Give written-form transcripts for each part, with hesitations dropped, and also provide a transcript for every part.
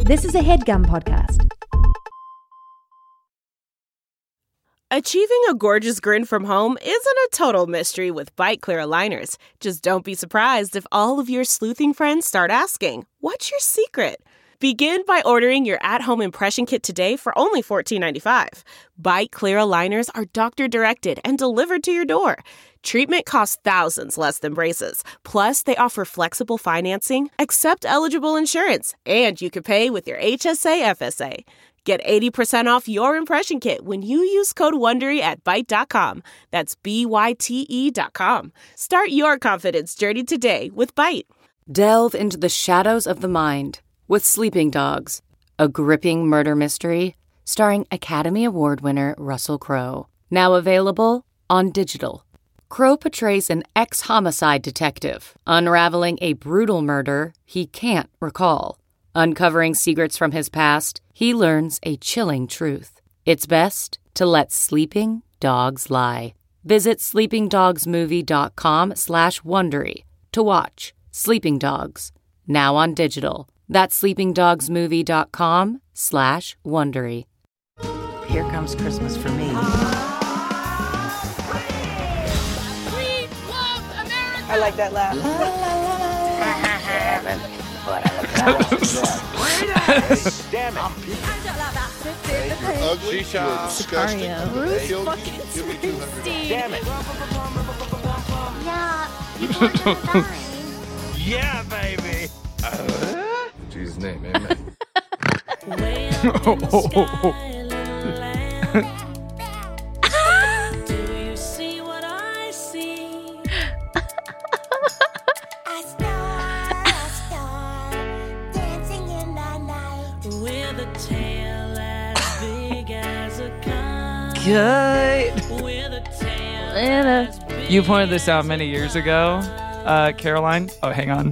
This is a HeadGum podcast. Achieving a gorgeous grin from home isn't a total mystery with Byte Clear aligners. Just don't be surprised if all of your sleuthing friends start asking, "What's your secret?" Begin by ordering your at-home impression kit today for only $14.95. Byte Clear aligners are doctor-directed and delivered to your door. Treatment costs thousands less than braces. Plus, they offer flexible financing, accept eligible insurance, and you can pay with your HSA FSA. Get 80% off your impression kit when you use code WONDERY at Byte.com. That's BYTE.com. Start your confidence journey today with Byte. Delve into the shadows of the mind with Sleeping Dogs, a gripping murder mystery starring Academy Award winner Russell Crowe. Now available on digital. Crowe portrays an ex-homicide detective unraveling a brutal murder he can't recall. Uncovering secrets from his past, he learns a chilling truth. It's best to let sleeping dogs lie. Visit sleepingdogsmovie.com/Wondery to watch Sleeping Dogs, now on digital. That's sleepingdogsmovie.com/Wondery. Here comes Christmas for me. I like that laugh. Damn it. Ugly, you're disgusting. Damn it. Yeah, baby. In Jesus' name, amen. Good. You pointed this out many years ago, Caroline. Oh, hang on.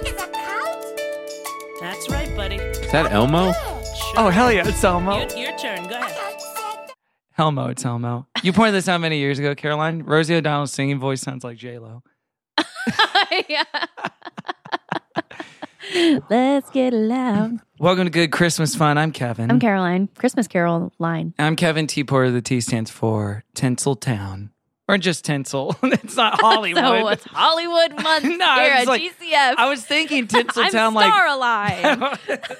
That's right, buddy. Is that Elmo? Oh, hell yeah, it's Elmo. Your turn. Go ahead. Elmo, it's Elmo. You pointed this out many years ago, Caroline. Rosie O'Donnell's singing voice sounds like J-Lo. Yeah. Let's get loud. Welcome to Good Christmas Fun. I'm Kevin. I'm Caroline. Christmas Carol line. I'm Kevin T. Porter. The T stands for Tinseltown. Or just tinsel. It's not Hollywood. So it's Hollywood month No, here I at was GCF. I was thinking Tinseltown I'm like... Star-Aligned.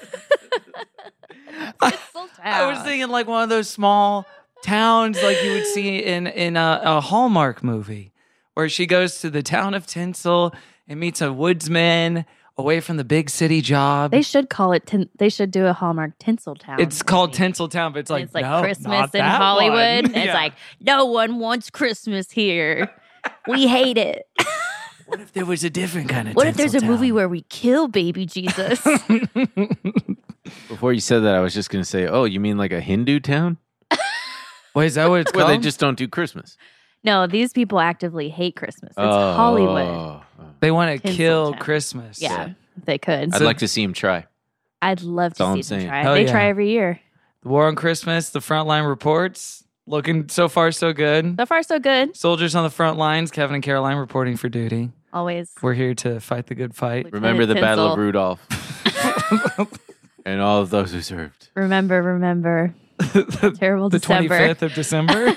I was thinking like one of those small towns like you would see in a Hallmark movie where she goes to the town of Tinsel and meets a woodsman away from the big city job. They should call it, they should do a Hallmark Tinseltown. It's called Tinseltown, but it's like, like no, Christmas not in that Hollywood. one. It's Yeah. like, no one wants Christmas here. We hate it. What if there was a different kind of What if there's a Tinseltown? movie where we kill baby Jesus? Before you said that, I was just going to say, oh, you mean like a Hindu town? Wait, is that what it's Where called? they just don't do Christmas. No, these people actively hate Christmas. It's Hollywood. They want to kill Tinseltown. Christmas. Yeah, if they could. I'd like to see him try. I'd love That's all to I'm see them saying. try. Hell They yeah. try every year. The War on Christmas, the frontline reports, looking so far so good. So far, so good. Soldiers on the front lines, Kevin and Caroline reporting for duty. Always. We're here to fight the good fight. Lieutenant Remember the Battle of Tinsel. Rudolph. And all of those who served. Remember. Terrible The December. 25th of December.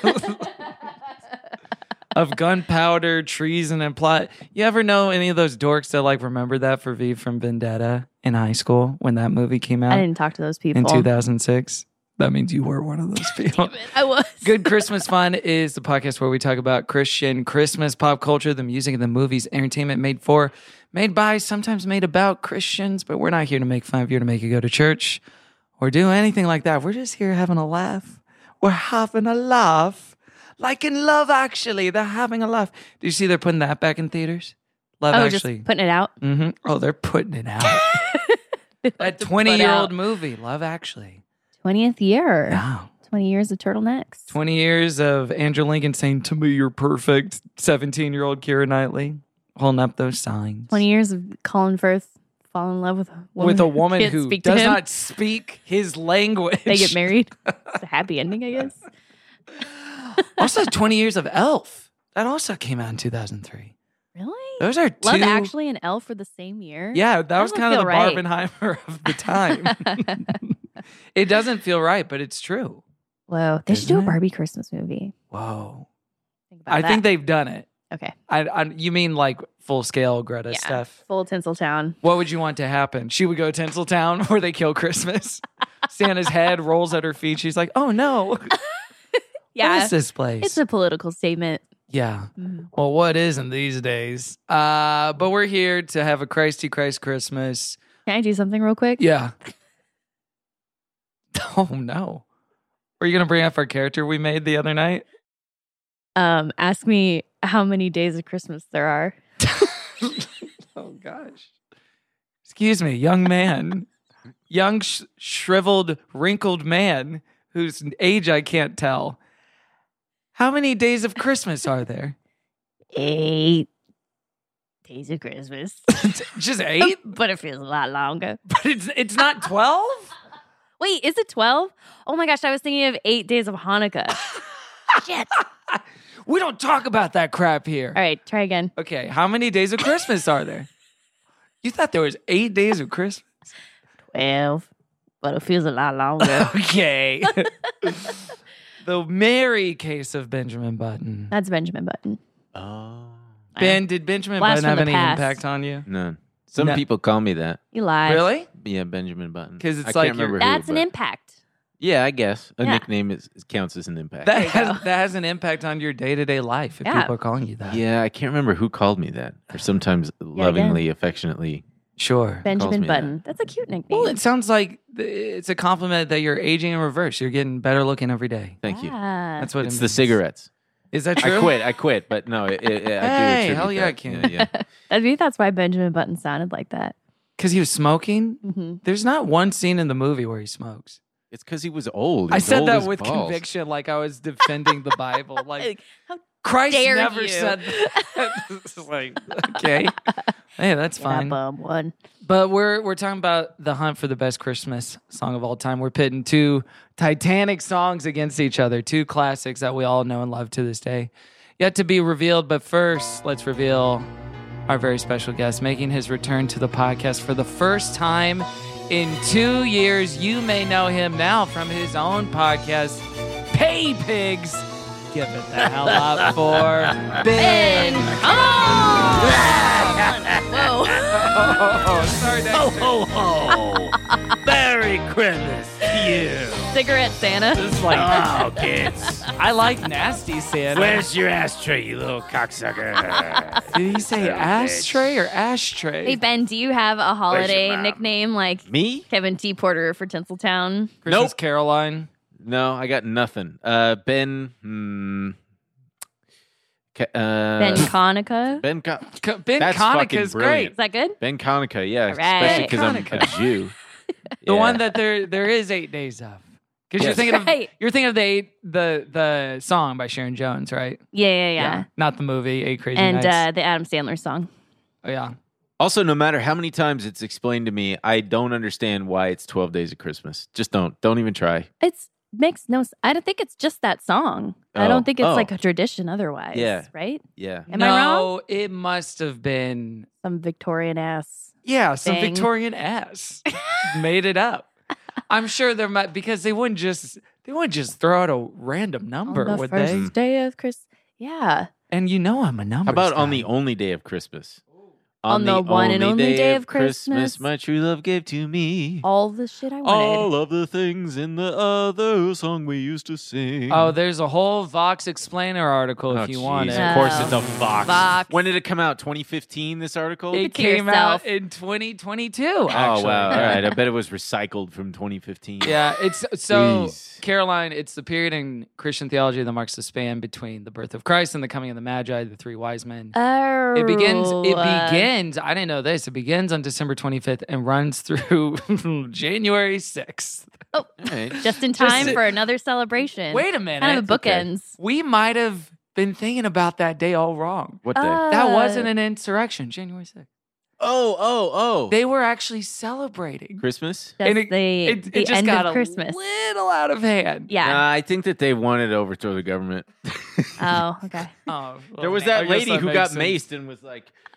Of gunpowder, treason, and plot. You ever know any of those dorks that like remember that for V from Vendetta in high school when that movie came out I didn't talk to those people. in 2006? That means you were one of those people. I was. Good Christmas Fun is the podcast where we talk about Christian Christmas pop culture, the music and the movies, entertainment made for, made by, sometimes made about Christians, but we're not here to make fun of you, to make you go to church or do anything like that. We're just here having a laugh. We're having a laugh. Like in Love Actually, they're having a laugh. Do you see they're putting that back in theaters? Love Oh, Actually. just putting it out. Mm-hmm. Oh, they're putting it out. That 20-year-old movie, Love Actually. 20th year. Wow. 20 years of turtlenecks. 20 years of Andrew Lincoln saying, "To me, you're perfect." 17-year-old Keira Knightley holding up those signs. 20 years of Colin Firth falling in love with a woman, With a woman can't who speak to does him. not speak his language. They get married. It's a happy ending, I guess. Also, 20 years of Elf. That also came out in 2003. Really? Those are two. Love Actually and Elf for the same year? Yeah, that was doesn't kind of the feel right. Barbenheimer of the time. It doesn't feel right, but it's true. Whoa. They should do a Isn't it? Barbie Christmas movie. Whoa. Think about I that. think they've done it. Okay. You mean like full scale Greta Yeah. stuff? Full Tinseltown. What would you want to happen? She would go to Tinseltown where they kill Christmas. Santa's head rolls at her feet. She's like, oh no. What Yeah. is this place? It's a political statement. Yeah. Mhm. Well, what isn't these days? But we're here to have a Christy Christ Christmas. Can I do something real quick? Yeah. Oh no. Are you gonna bring up our character we made the other night? Ask me how many days of Christmas there are. Oh gosh. Excuse me, young man. Young, shriveled, wrinkled man whose age I can't tell. How many days of Christmas are there? 8 days of Christmas. Just 8? But it feels a lot longer. But it's not 12? Wait, is it 12? Oh my gosh, I was thinking of 8 days of Hanukkah. Shit. We don't talk about that crap here. All right, try again. Okay, how many days of Christmas are there? You thought there was 8 days of Christmas? 12, but it feels a lot longer. Okay. The merry case of Benjamin Button. That's Benjamin Button. Oh. Ben, did Benjamin Blast Button have from the any past. impact on you? None. Some No. people call me that. You lied. Really? Yeah, Benjamin Button. 'Cause it's I like can't remember That's who, an but- impact. Yeah, I guess a Yeah. nickname counts as an impact. That you has, go. that has an impact on your day-to-day life if Yeah. people are calling you that. Yeah, I can't remember who called me that, or sometimes lovingly, affectionately. Sure. Benjamin me Button. That's a cute nickname. Well, it sounds like it's a compliment that you're aging in reverse. You're getting better looking every day. Thank you. Yeah. That's what It's it the means. cigarettes. Is that true? I quit, but no, I do Hey, attribute hell yeah, I that. can. Yeah. I think that's why Benjamin Button sounded like that. Because he was smoking? Mm-hmm. There's not one scene in the movie where he smokes. It's because he was old. He I was said old that as with balls. conviction, like I was defending the Bible. Like, How Christ dare never you. said that. It's like, okay. Hey, that's yeah, fine. bum one. But we're talking about the hunt for the best Christmas song of all time. We're pitting two Titanic songs against each other, two classics that we all know and love to this day. Yet to be revealed, but first, let's reveal our very special guest making his return to the podcast for the first time in 2 years. You may know him now from his own podcast, Pay Pigs. Give it the hell up for Ben. Come on! Whoa. Oh, sorry, Dexter. Ho, ho! Merry Christmas to you. Cigarette Santa. This is like, Oh, kids. I like nasty Santa. Where's your ashtray, you little cocksucker? Did he say Son of a bitch. ashtray or ashtray? Hey, Ben, do you have a holiday mom? nickname like Me? Kevin T. Porter for Tinseltown? Christmas Nope. Caroline. No, I got nothing. Ben. Ben Conica? Ben. Ben That's fucking Conaca's great. brilliant. Is that good? Ben Conica, yeah, All right. especially because I'm Conica. a Jew. The Yeah. one that there is 8 days of. Because Yes. you're thinking of the song by Sharon Jones, right? Yeah. Not the movie, 8 Crazy And Nights. the Adam Sandler song. Oh, yeah. Also, no matter how many times it's explained to me, I don't understand why it's 12 days of Christmas. Just don't. Don't even try. It's makes no. I don't think it's just that song. I Oh. don't think it's Oh. like a tradition otherwise. Yeah. Right? Yeah. Am I wrong? It must have been, Some Victorian ass. yeah, some thing. Victorian ass made it up. I'm sure there might, because they wouldn't just throw out a random number, On the would first they? day of Christmas. Yeah. And you know I'm a number. How about on the only day of Christmas? On the one and only day of Christmas. my true love gave to me. All the shit I wanted. All of the things in the other song we used to sing. Oh, there's a whole Vox Explainer article if you want jeez. it. Of course, it's a Vox. Vox. When did it come out? 2015. This article. It to came yourself. out in 2022. Oh Actually. wow! All right, I bet it was recycled from 2015. Yeah, it's so Jeez. Caroline. It's the period in Christian theology that marks the span between the birth of Christ and the coming of the Magi, the three wise men. Oh. It begins. I didn't know this. It begins on December 25th and runs through January 6th. All right. Just in time Just- for another celebration. Wait a minute. Kind of a Okay. bookends. We might have been thinking about that day all wrong. What day? That wasn't an insurrection, January 6th. oh. They were actually celebrating. Christmas. That's And it the just end got of a Christmas. little out of hand. Yeah. I think that they wanted to overthrow the government. Oh, okay. Oh, There was I that guess lady who makes got sense. maced and was like,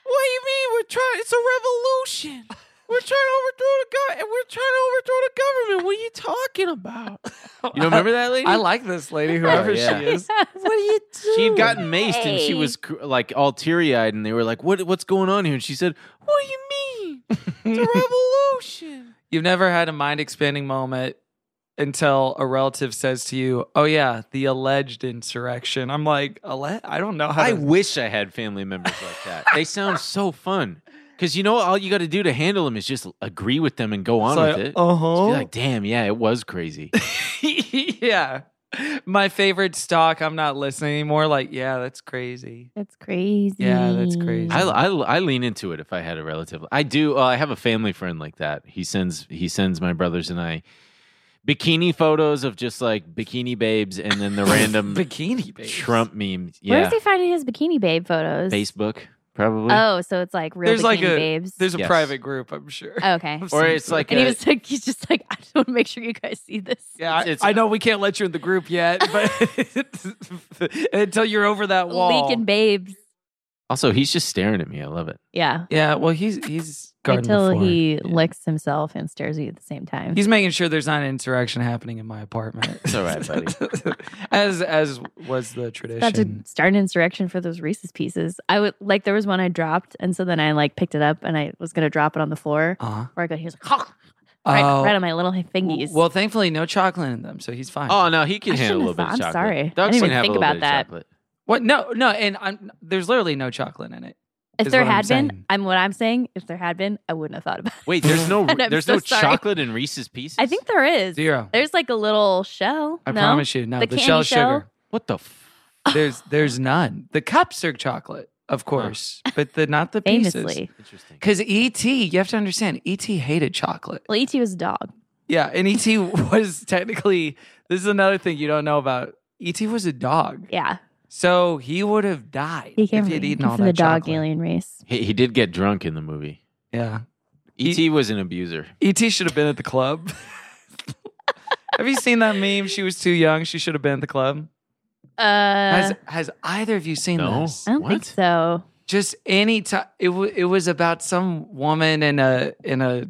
What do you mean? It's a revolution. We're trying to overthrow the government. What are you talking about? You don't remember that lady? I like this lady, whoever yeah. she is. What are you doing? She had gotten maced and she was like all teary-eyed and they were like, what's going on here? And she said, what do you mean? It's a revolution. You've never had a mind-expanding moment until a relative says to you, oh yeah, the alleged insurrection. I'm like, I don't know how I to... wish I had family members like that. They sound so fun. Because all you got to do to handle them is just agree with them and go on with it. Uh-huh. Just be like, damn, yeah, it was crazy. Yeah. My favorite stock, I'm not listening anymore. Like, yeah, that's crazy. That's crazy. Yeah, that's crazy. I lean into it if I had a relative. I do. I have a family friend like that. He sends my brothers and I bikini photos of just like bikini babes and then the random bikini babes. Trump memes. Yeah. Where's he finding his bikini babe photos? Facebook, probably. Oh, so it's like real bikini babes. There's a Yes. private group, I'm sure. Oh, okay. Or it's like And he's just like, I just want to make sure you guys see this. Yeah, It's- I know we can't let you in the group yet, but until you're over that wall. Leaking babes. Also, he's just staring at me. I love it. Yeah. Yeah, well, he's guarding Until the floor. he licks himself and stares at you at the same time. He's making sure there's not an insurrection happening in my apartment. It's all right, buddy. as was the tradition. about to start an insurrection for those Reese's Pieces. I would like there was one I dropped, and so then I like picked it up and I was gonna drop it on the floor. Uh-huh. Where I go, he was like, right on my little fingies. Well, thankfully, no chocolate in them, so he's fine. Oh, no, he can I handle a little shouldn't bit of have chocolate. thought. I'm sorry. Dogs I didn't can even have think a little about bit that. of chocolate. What? No, and there's literally no chocolate in it. if is there what I'm had been, saying. what I'm saying, if there had been, I wouldn't have thought about it. Wait, there's no And I'm so sorry. chocolate in Reese's Pieces? I think there is. Zero. There's like a little shell. I No? promise you, no. The The, candy shell shell? sugar. What the There's none. The cups are chocolate, of course, but not the pieces. Famously. Interesting. Because E.T., you have to understand, E.T. hated chocolate. Well, E.T. was a dog. Yeah, and E.T. was technically, this is another thing you don't know about. E.T. was a dog. Yeah. So he would have died He came if from, he had eaten came all from that the dog chocolate. alien race. He did get drunk in the movie. Yeah. E.T. was an abuser. E.T. should have been at the club. Have you seen that meme? She was too young. She should have been at the club. Has either of you seen No. this? I don't think What? so. Just any time. It was about some woman in a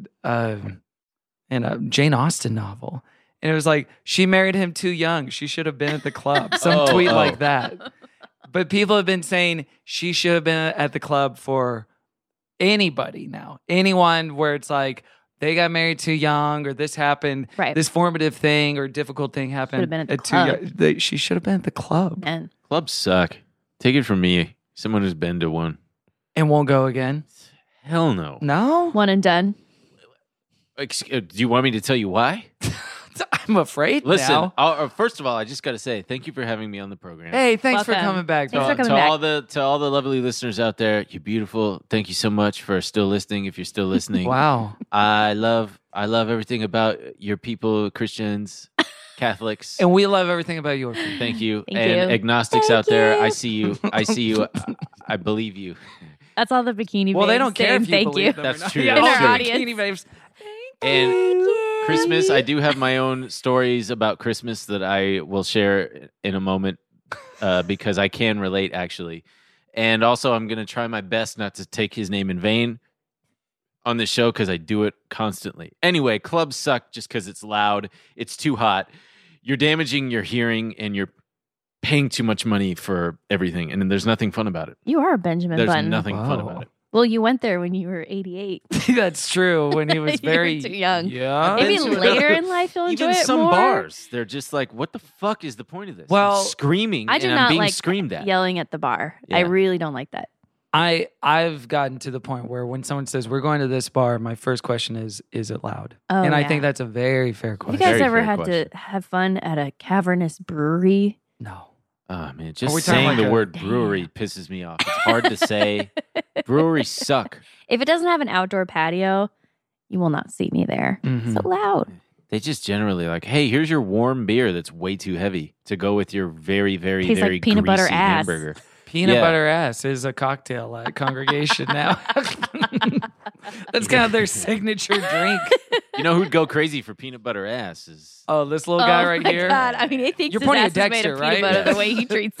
Jane Austen novel, and it was like she married him too young. She should have been at the club. Some tweet like that. But people have been saying she should have been at the club for anybody now. Anyone where it's like they got married too young or this happened, Right. this formative thing or difficult thing happened. Should have been at the too club. young. She should have been at the club And Clubs suck. Take it from me, someone who's been to one. and won't go again. Hell no. No, one and done. Do you want me to tell you why? I'm afraid. Listen, now. first of all, I just got to say thank you for having me on the program. Hey, thanks for Welcome. coming back. Thanks for dog. coming back. To all the lovely listeners out there, you're beautiful. Thank you so much for still listening. If you're still listening, Wow. I love everything about your people, Christians, Catholics. And we love everything about your people. Thank you, Thank and you. agnostics Thank out there. you. I see you. I see you. I believe you. That's all the bikini Well, they babes don't care saying if you thank believe you. them. That's or not. true. Yeah, That's all true. the Audience. bikini babes. And Christmas, I do have my own stories about Christmas that I will share in a moment because I can relate actually. And also, I'm going to try my best not to take his name in vain on this show because I do it constantly. Anyway, clubs suck just because it's loud. It's too hot. You're damaging your hearing and you're paying too much money for everything. And then there's nothing fun about it. You are a Benjamin There's Button. nothing fun Wow. about it. Well, you went there when you were 88. That's true. When he was You were very too young. Yeah. Maybe been to- later in life you'll enjoy Even it some more. bars, they're just like, what the fuck is the point of this? Well, I'm screaming I do and I'm not being like screamed at. yelling at the bar. Yeah. I really don't like that. I've gotten to the point where when someone says we're going to this bar, my first question is it loud? Oh, and I yeah. think that's a very fair Have question. you guys Very ever fair had question. to have fun at a cavernous brewery? No. Oh man, we just talking saying like the a- word brewery pisses me off. It's hard to say. Breweries suck. If it doesn't have an outdoor patio, you will not see me there. Mhm. So loud. They just generally like, hey, here's your warm beer that's way too heavy to go with your very, very, Tastes like very peanut butter greasy ass. hamburger. Peanut Yeah. butter ass is a cocktail at Congregation now. That's kind of their signature drink. You know who'd go crazy for peanut butter ass is Oh, this little guy oh right my here. God. I mean, he thinks You're his pointing ass at is made Dexter, of right? peanut butter Yeah. the way he treats it.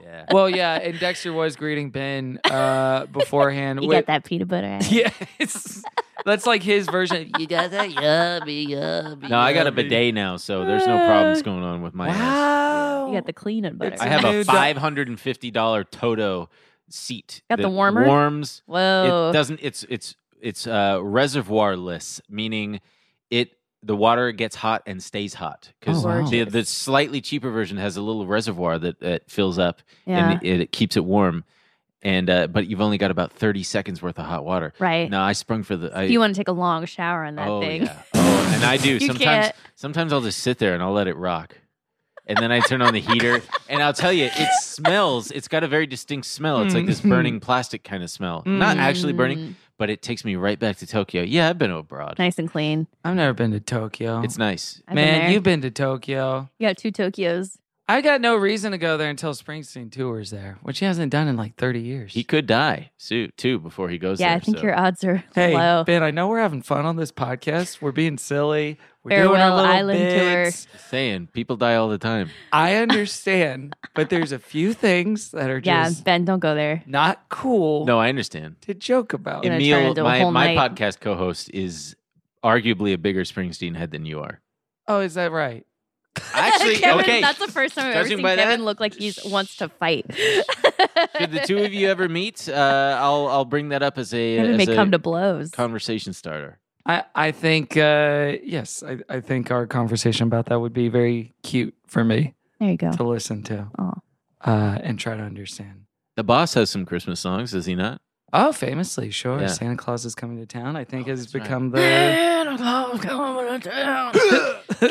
Yeah. Well, yeah, and Dexter was greeting Ben beforehand. You got that peanut butter ass. Yeah, that's like his version. You got that yummy. No, I got a bidet now, so there's no problems going on with my ass. Wow. You got the cleaning butter. I have a Dude, $550 Toto seat. Got the that warmer? Warms. Whoa. It doesn't. It's reservoirless, meaning the water gets hot and stays hot because Oh, wow. the slightly cheaper version has a little reservoir that fills up Yeah. and it keeps it warm. And but you've only got about 30 seconds worth of hot water. Right. No, I sprung for the. If you want to take a long shower on that thing. Yeah. Oh, and I do. You sometimes can't. sometimes I'll just sit there and I'll let it rock. And then I turn on the heater, and I'll tell you, it smells. It's got a very distinct smell. It's like this burning plastic kind of smell. Not actually burning, but it takes me right back to Tokyo. Yeah, I've been abroad. Nice and clean. I've never been to Tokyo. It's nice. I've been Man, there. you've been to Tokyo. You got 2 Tokyos. I got no reason to go there until Springsteen tours there, which he hasn't done in like 30 years. He could die too before he goes Yeah, there. I think so. your odds are Hey, low. Ben, I know we're having fun on this podcast. We're being silly. We're doing Farewell our little Island bits. saying people die all the time. I understand, but there's a few things that are Yeah, just Ben, don't go there. not cool No, I understand. to joke about. Gonna turn Emil, into a whole my night. podcast co-host, is arguably a bigger Springsteen head than you are. Oh, is that right? Actually, Kevin, okay. that's the first time I've ever Judging seen by Kevin that- look like he wants to fight. Should the two of you ever meet, I'll bring that up as Kevin a may come to blows. conversation starter. I think, yes, I think our conversation about that would be very cute for me There you go. to listen to Oh. and try to understand. The boss has some Christmas songs, does he not? Oh, famously, sure. Yeah. Santa Claus is coming to town. I think has that's right. become the. Santa Claus coming to town.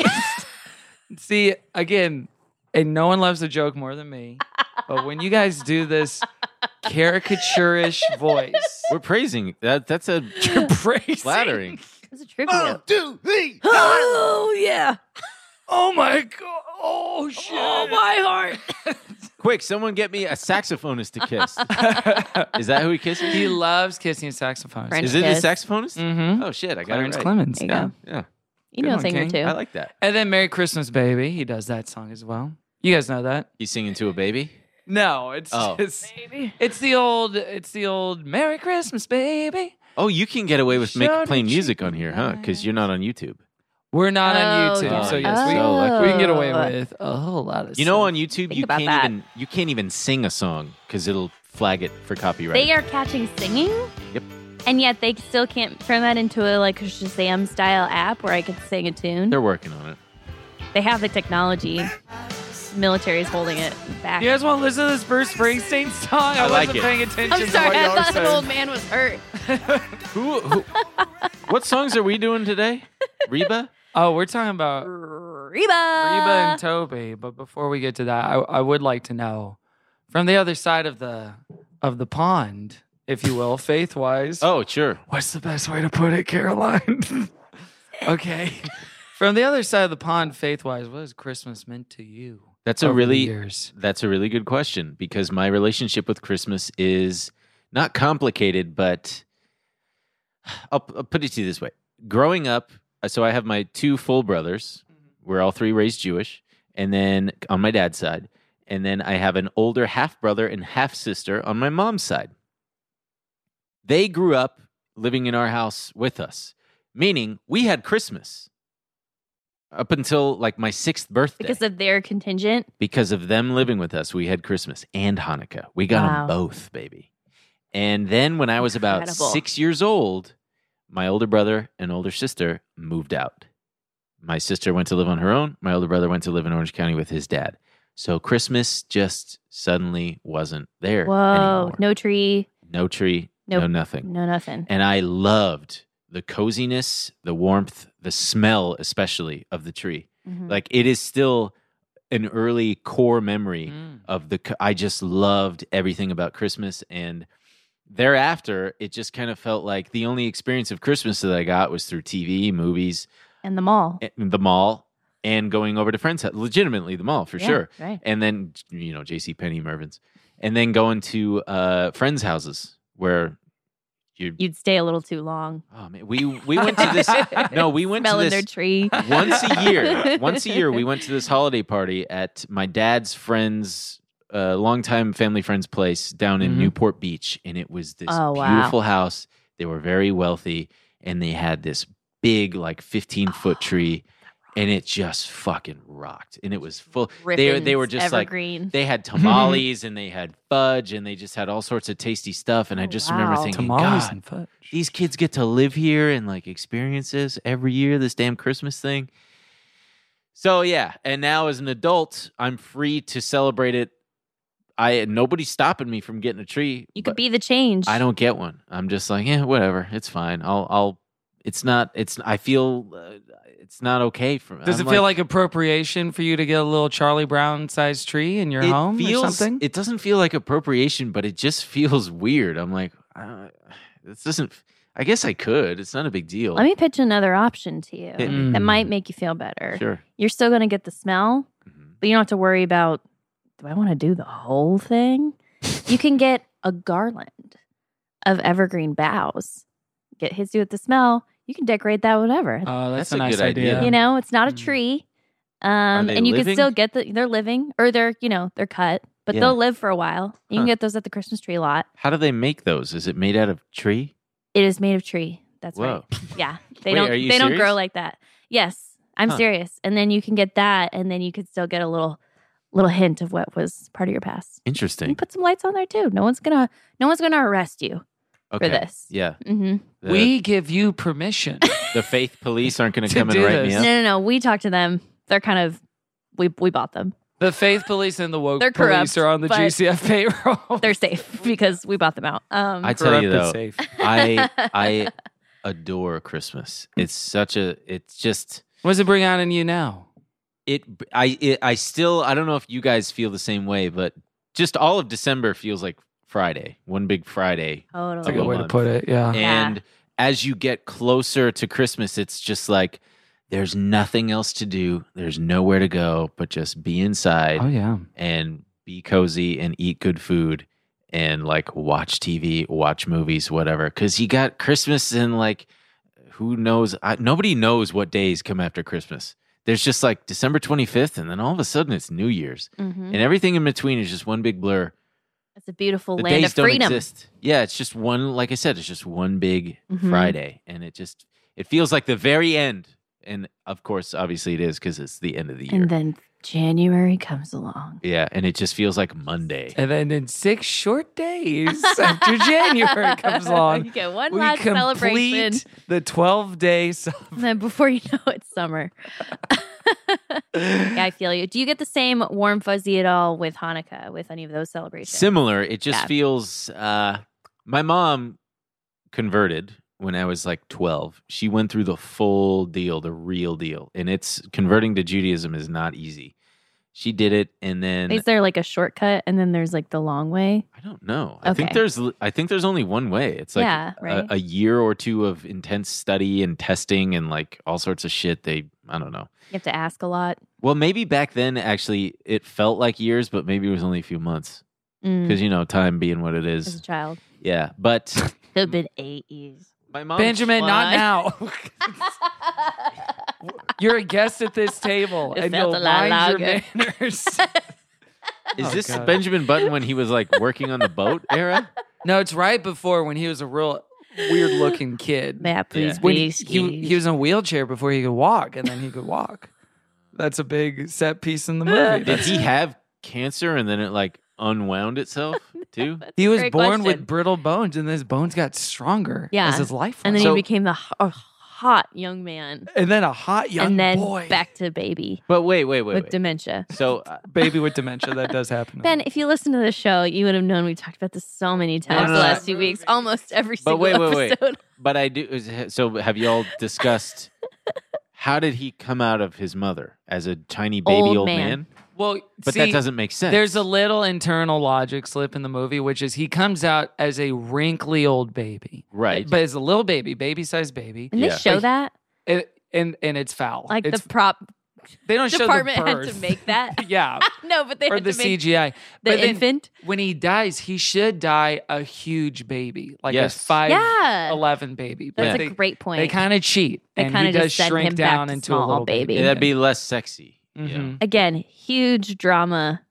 See, again, and no one loves a joke more than me. But when you guys do this caricaturish voice, We're praising that. That's a you're praising. flattering. It's a tribute. 2, 3. Oh, yeah. Oh my god! Oh shit! Oh, my heart. Quick, someone get me a saxophonist to kiss. Is that who he kisses? He loves kissing saxophones. French Is it kiss. a saxophonist? Mm-hmm. Oh shit, I got Clarence it right. Clemens. There you Yeah. go. Yeah, You Good know a one, thing or King. two. I like that. And then Merry Christmas, Baby. He does that song as well. You guys know that? He's singing to a baby. No, it's Oh. just it's the old Merry Christmas, baby. Oh, you can get away with Show playing the music on here, huh? Because you're not on YouTube. We're not on Oh, YouTube, yeah. so yes, Oh. we, So lucky. we can get away with a whole lot of You know, stuff. on YouTube, Think about that. you can't even sing a song because it'll flag it for copyright. They are catching singing. Yep. And yet they still can't turn that into a like Shazam style app where I could sing a tune. They're working on it. They have the technology. Military is holding it back. You guys want to listen to this Bruce Springsteen song? I like wasn't it. paying attention I'm to sorry, what I y'all were thought the saying. old man was hurt. Who what songs are we doing today? Reba? Oh, we're talking about Reba. Reba and Toby. But before we get to that, I would like to know from the other side of the pond, if you will, faith-wise. Oh, sure. What's the best way to put it, Caroline? Okay. From the other side of the pond, faith-wise, what has Christmas meant to you? That's a over the really years? that's a really good question because my relationship with Christmas is not complicated, but I'll put it to you this way. Growing up, so I have my 2 full brothers. We're all 3 raised Jewish, and then on my dad's side, and then I have an older half brother and half sister on my mom's side. They grew up living in our house with us, meaning we had Christmas up until like my 6th birthday. Because of their contingent. Because of them living with us, we had Christmas and Hanukkah. We got Wow. them both, baby. And then when I was about Incredible. 6 years old, my older brother and older sister moved out. My sister went to live on her own. My older brother went to live in Orange County with his dad. So Christmas just suddenly wasn't there Whoa. anymore. No tree. No tree, no Nope. nothing. No nothing. And I loved the coziness, the warmth, the smell, especially of the tree. Mhm. Like it is still an early core memory of I just loved everything about Christmas. And thereafter, it just kind of felt like the only experience of Christmas that I got was through TV, movies, And the mall. the mall, and going over to friends' house. Legitimately, the mall for Yeah, sure. right. And then, JCPenney, Mervyn's. And then going to friends' houses where You'd stay a little too long. oh man, we went to this. No, we went to Smelling this their tree. once a year. Once a year, we went to this holiday party at my dad's friend's a longtime family friend's place down in Newport Beach, and it was this beautiful house. They were very wealthy, and they had this big, like 15-foot tree, and it just fucking rocked. And it was full. They were just evergreen. Like, they had tamales and they had fudge and they just had all sorts of tasty stuff. And I just remember thinking, tamales God, and fudge. These kids get to live here and like experience this every year, this damn Christmas thing. So yeah, and now as an adult, I'm free to celebrate it. Nobody's stopping me from getting a tree. You could be the change. I don't get one. I'm just like, yeah, whatever. It's fine. I feel it's not okay for me. Does it feel like appropriation for you to get a little Charlie Brown sized tree in your home or something? It doesn't feel like appropriation, but it just feels weird. I'm like, this doesn't. I guess I could. It's not a big deal. Let me pitch another option to you Mm. that might make you feel better. Sure. You're still going to get the smell, but you don't have to worry about, do I want to do the whole thing? You can get a garland of evergreen boughs. Get hitsy with the smell. You can decorate that whatever. Oh, that's That's a a nice good idea. You know, it's not a tree. Are they And you can living? still get they're living or they're cut, but Yeah. they'll live for a while. You Huh. can get those at the Christmas tree lot. How do they make those? Is it made out of tree? It is made of tree. That's Whoa. right. Yeah. Wait, are you they don't serious? grow like that. Yes. I'm Huh. serious. And then you can get that and then you could still get a little hint of what was part of your past. You Interesting. put some lights on there too. No one's gonna arrest you Okay. for this. Yeah. Mm-hmm. We give you permission. The faith police aren't going to To come and do write me this. up. No. We talked to them. They're kind of we bought them. The faith police and the woke They're police corrupt, are on the but GCF payroll. They're safe because we bought them out. I tell you Corrupt but though, safe. I adore Christmas. It's just What does it bring out in you now? I still I don't know if you guys feel the same way, but just all of December feels like Friday, one big Friday. That's a Totally. good way to put it. Yeah. And as you get closer to Christmas, it's just like there's nothing else to do. There's nowhere to go but just be inside Oh yeah. and be cozy and eat good food and like watch TV, watch movies, whatever. Because you got Christmas and like who knows? Nobody knows what days come after Christmas. There's just like December 25th, and then all of a sudden it's New Year's, Mhm. and everything in between is just one big blur. It's a beautiful The land days of don't freedom. exist. Yeah, it's just one. Like I said, it's just one big Mhm. Friday, and it feels like the very end. And of course, obviously, it is because it's the end of the year. And then January comes along. Yeah, and it just feels like Monday. And then in 6 short days after January comes along, You get one we last celebration. complete the 12-day And then before you know it, summer. Yeah, I feel you. Do you get the same warm fuzzy at all with Hanukkah, with any of those celebrations? Similar. It just Yeah. feels. My mom converted when I was like 12. She went through the full deal, the real deal, and it's converting to Judaism is not easy. She did it, and then Is there like a shortcut and then there's like the long way? I don't know. I think Okay. there's only one way. It's like Yeah, right. a year or two of intense study and testing and like all sorts of shit. I don't know. You have to ask a lot. Well, maybe back then actually it felt like years, but maybe it was only a few months because time being what it As a is. child. Yeah, but Could have been 8 years. my mom, Benjamin, not Why? now. You're a guest at this table, It and felt you'll a lot mind your longer. manners. Is Oh, this God. Benjamin Button when he was like working on the boat era? No, it's right before when he was a real weird-looking kid. May I please When be he excused? was in a wheelchair before he could walk, and then he could walk. That's a big set piece in the movie. Did he have cancer and then it like unwound itself too? He was Great born question. with brittle bones, and his bones got stronger Yeah. as his life And went then on. he became a hot young man. And then a hot young and then boy. back to baby But wait. with dementia. So Baby with dementia, that does happen. Ben, if you listen to the show, you would have known we talked about this so many times no, the no. last few weeks. Almost every But single wait. episode. But I do. So have you all discussed how did he come out of his mother as a tiny baby old man? well, But see, that doesn't make sense. There's a little internal logic slip in the movie, which is he comes out as a wrinkly old baby. Right. But as a little baby-sized baby. And they Yeah. show that? And it's foul. Like It's- the prop they don't show the department had birth. to make that? Yeah. No, but they Or had the to make CGI. the But then infant. when he dies, he should die a huge baby, like Yes. a 5'11" Yeah. baby. But That's they, a great point. They kind of cheat, They and kinda he does just send shrink him back down to into a small little baby. Yeah, that'd be less sexy. Mhm. Yeah. Again, huge drama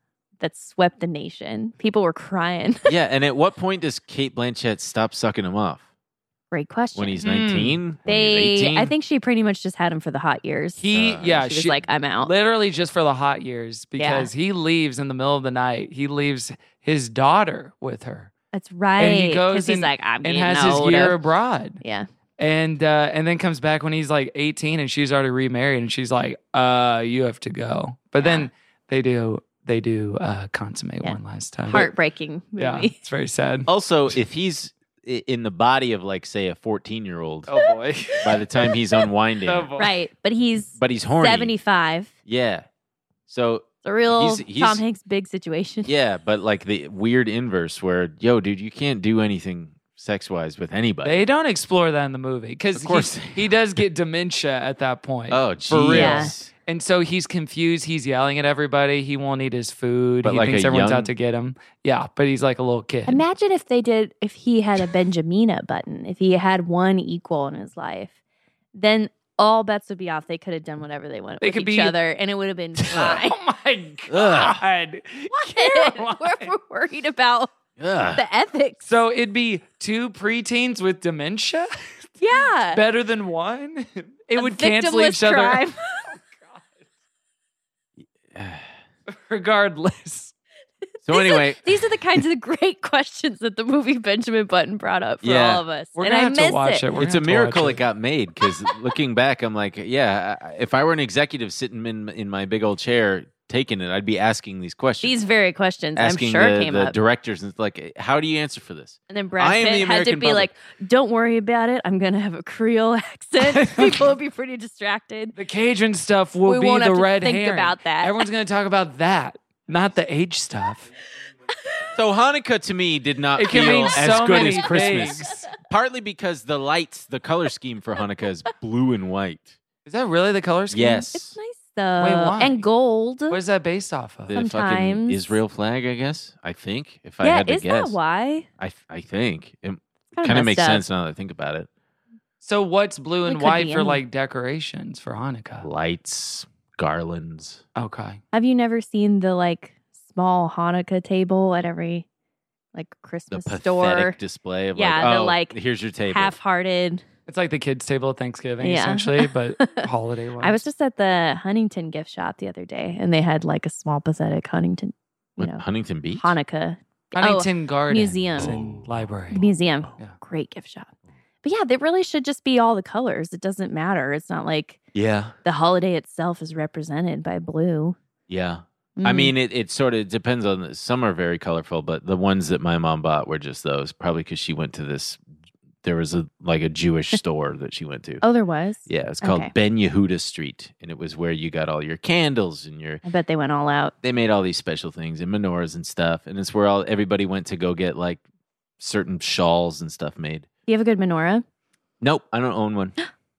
that swept the nation. People were crying. Yeah, and at what point does Kate Blanchett stop sucking him off? Great question. When he's 19? When he's 18? I think she pretty much just had him for the hot years. She was like, I'm out. Literally just for the hot years because he leaves in the middle of the night. He leaves his daughter with her. That's right. And he goes he's like, I'm and getting has his older. year abroad. Yeah. And then comes back when he's like 18 and she's already remarried and she's like, you have to go. But then they do consummate one last time. Heartbreaking movie. Yeah, it's very sad. Also, if he's in the body of like, say, a 14-year-old, Oh boy. by the time he's unwinding, Oh, boy. Right. But he's horny. 75. Yeah. So It's a real he's- Tom Hanks big situation. yeah, but like the weird inverse where, yo, dude, you can't do anything sex-wise with anybody. They don't explore that in the movie because Of course. he does get dementia at that point. Oh, for real. jeez. Yeah. And so he's confused. He's yelling at everybody. He won't eat his food. But he like thinks a everyone's young- out to get him. Yeah, but he's like a little kid. Imagine if he had a Benjamina button, if he had one equal in his life, then all bets would be off. They could have done whatever they wanted They with could each be- other, and it would have been fine. Oh my God. Caroline. We're worried about Ugh. the ethics. So it'd be 2 preteens with dementia? Yeah. Better than one? It A would cancel victimless each other. crime. Regardless. So anyway, These are the kinds of great questions that the movie Benjamin Button brought up for Yeah. all of us. We're and going to I have to miss watch it. We're it's gonna a have to miracle watch it got made because looking back, I'm like, yeah, if I were an executive sitting in my big old chair taking it, I'd be asking these questions. These very questions, asking I'm sure, the, came the up. directors, and like, how do you answer for this? And then Brad I am the Pitt had to American be public. like, don't worry about it. I'm going to have a Creole accent. People will be pretty distracted. The Cajun stuff will We be won't the have to red think herring. about that. Everyone's going to talk about that, not the age stuff. So Hanukkah to me did not It can feel mean as so good many as Christmas. things. Partly because the lights, the color scheme for Hanukkah is blue and white. Is that really the color scheme? Yes. It's nice, though. Wait, why? And gold. What is that based off of? The fucking Sometimes. Israel flag, I guess. I think. If I Yeah, had to is guess. that why? I think. It Kinda kind of messed makes up. sense now that I think about it. So what's blue It and could white be for any- like decorations for Hanukkah? Lights, garlands. Okay. Have you never seen the like small Hanukkah table at every like The Christmas pathetic store? display of Yeah, like, the, oh, like, here's your table. Half-hearted. It's like the kids' table at Thanksgiving, Yeah. essentially, but holiday wise. I was just at the Huntington gift shop the other day, and they had like a small pathetic Huntington, What, Huntington Beach? Hanukkah Huntington Gardens museum. and library. museum. Yeah. Great gift shop. But yeah, they really should just be all the colors. It doesn't matter. It's not like Yeah. the holiday itself is represented by blue. Yeah. I Mm. mean, it sort of depends on some are very colorful, but the ones that my mom bought were just those. Probably because she went to this. There was a Jewish store that she went to. Oh, there was? Yeah, it's called Okay. Ben Yehuda Street, and it was where you got all your candles and your. I bet they went all out. They made all these special things and menorahs and stuff, and it's where everybody went to go get like certain shawls and stuff made. Do you have a good menorah? Nope, I don't own one.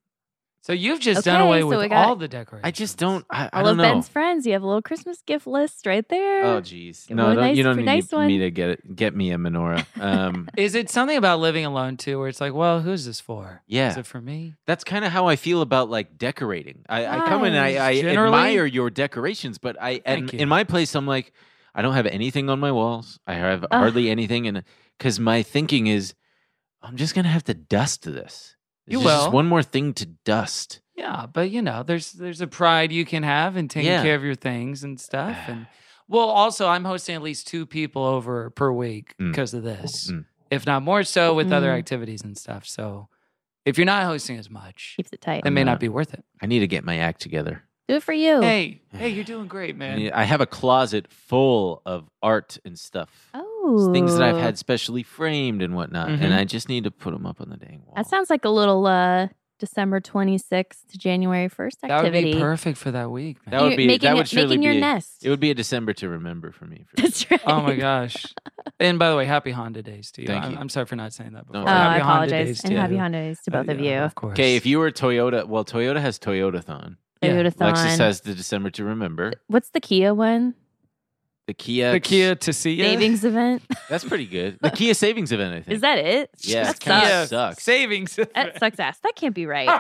So you've just done Okay, away so with we got- all the decorations. I just don't. I All don't of know. Ben's friends. You have a little Christmas gift list right there. Oh, jeez. Give No, him a you don't nice- need nice one. me to get me a menorah. Is it something about living alone too, where it's like, well, who's this for? Yeah. Is it for me? That's kind of how I feel about like decorating. I come in and I Generally- admire your decorations, but Thank you. in my place, I'm like, I don't have anything on my walls. I have hardly anything. And because my thinking is, I'm just going to have to dust this. You It's just will. one more thing to dust. Yeah, but there's a pride you can have in taking Yeah. care of your things and stuff. And well, also I'm hosting at least 2 people over per week Mm. because of this, Mm. if not more so with other Mm. activities and stuff. So if you're not hosting as much, Keeps it tight. it may not. not be worth it. I need to get my act together. Do it for you. Hey, you're doing great, man. I have a closet full of art and stuff. Oh. Things that I've had specially framed and whatnot. Mhm. And I just need to put them up on the dang wall. That sounds like a little December 26th to January 1st That would activity. be perfect for that week, man. That would be making that would surely making your be nest. It would be a December to remember for me. For That's right. Oh my gosh! And by the way, happy Honda Days to you. Thank I'm, you. I'm sorry for not saying that before. No, Oh, I happy Honda apologize. Days And to happy you. Honda Days to both of you. Of course. Okay, if you were Toyota, well, Toyota has Toyotathon. Yeah. Toyotathon. Lexus has the December to remember. What's the Kia one? The Kia. the Kia to see you. Savings event? That's pretty good. The Kia savings event, I think. Is that it? Yeah, That it's kinda sucks. sucks. savings. That sucks ass. That can't be right.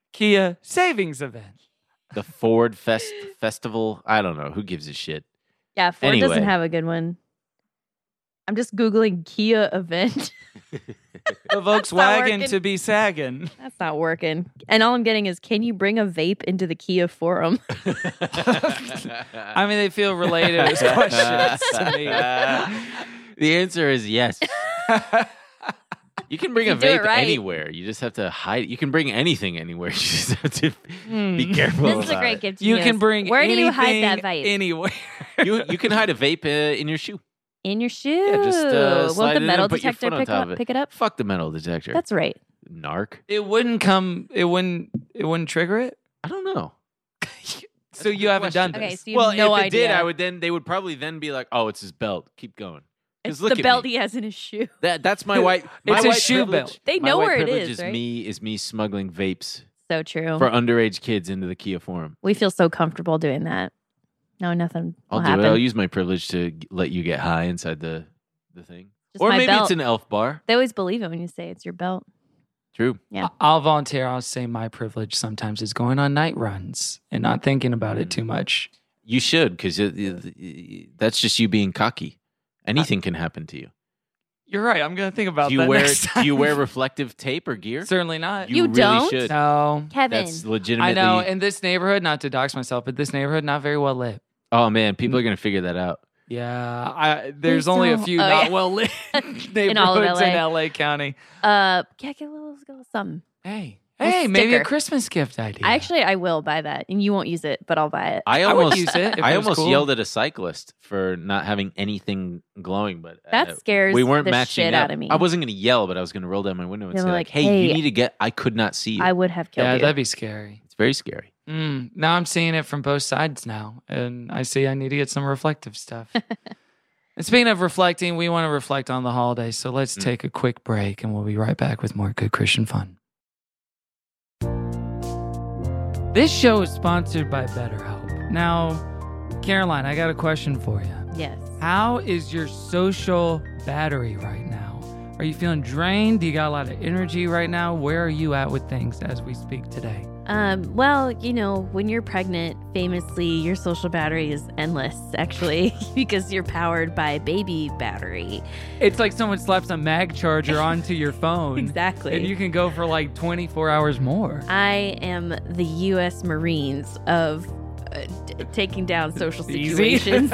Kia savings event. the Ford Festival? I don't know. Who gives a shit? Yeah, Ford Anyway. doesn't have a good one. I'm just Googling Kia event. The Volkswagen working. to be sagging. That's not working. And all I'm getting is, can you bring a vape into the Kia forum? I mean, they feel related as questions to me. The answer is yes. You can bring a If you do it vape right. anywhere. You just have to hide it. You can bring anything anywhere. You just have to be careful. This is a about great it. gift. You to can use. bring Where do you hide anything that vape? anywhere. You can hide a vape in your shoe. In your shoe. Yeah, just Won't slide the it in metal and put your detector foot on top of it. pick it up? Fuck the metal detector. That's right. Narc. It wouldn't trigger it. I don't know. So you haven't done this. Okay, so you Well, have no if it idea. did, they would probably then be like, "Oh, it's his belt. Keep going." 'Cause It's look the at belt me. he has in his shoe. That's my white. My It's a white shoe privilege- belt. They my know white where it privilege is, right? me smuggling vapes So true. for underage kids into the Kia Forum. We feel so comfortable doing that. No, nothing will I'll do happen. it. I'll use my privilege to let you get high inside the thing. Just Or my maybe belt. it's an elf bar. They always believe it when you say it's your belt. True. Yeah. I'll volunteer. I'll say my privilege sometimes is going on night runs and not thinking about it too much. You should, because that's just you being cocky. Anything can happen to you. You're right. I'm going to think about Do you that wear next time. Do you wear reflective tape or gear? Certainly not. You really don't? should. No. Kevin. That's I legitimately. know. In this neighborhood, not to dox myself, but this neighborhood, not very well lit. Oh man, people are gonna figure that out. Yeah. There's Please only a don't. few Oh, not yeah. well lit In all of neighborhoods in LA. LA County. Yeah, get a little something. Hey, A maybe a sticker. Christmas gift idea. I will buy that, and you won't use it, but I'll buy it. I I would almost use it if I it was almost cool. yelled at a cyclist for not having anything glowing, but That scares we weren't the matching shit up. out of me. I wasn't gonna yell, but I was gonna roll down my window and They say were like, like, "Hey, "Hey." you need to get." I could not see you. I would have killed Yeah, you. that'd be scary. It's very scary. Now I'm seeing it from both sides now, and I see I need to get some reflective stuff. And speaking of reflecting, we want to reflect on the holidays, so let's take a quick break, and we'll be right back with more Good Christian Fun. This show is sponsored by BetterHelp. Now, Caroline, I got a question for you. Yes. How is your social battery right now? Are you feeling drained? Do you got a lot of energy right now? Where are you at with things as we speak today? Well, when you're pregnant, famously, your social battery is endless, actually, because you're powered by baby battery. It's like someone slaps a mag charger onto your phone. Exactly. And you can go for like 24 hours more. I am the U.S. Marines of taking down social Easy. situations.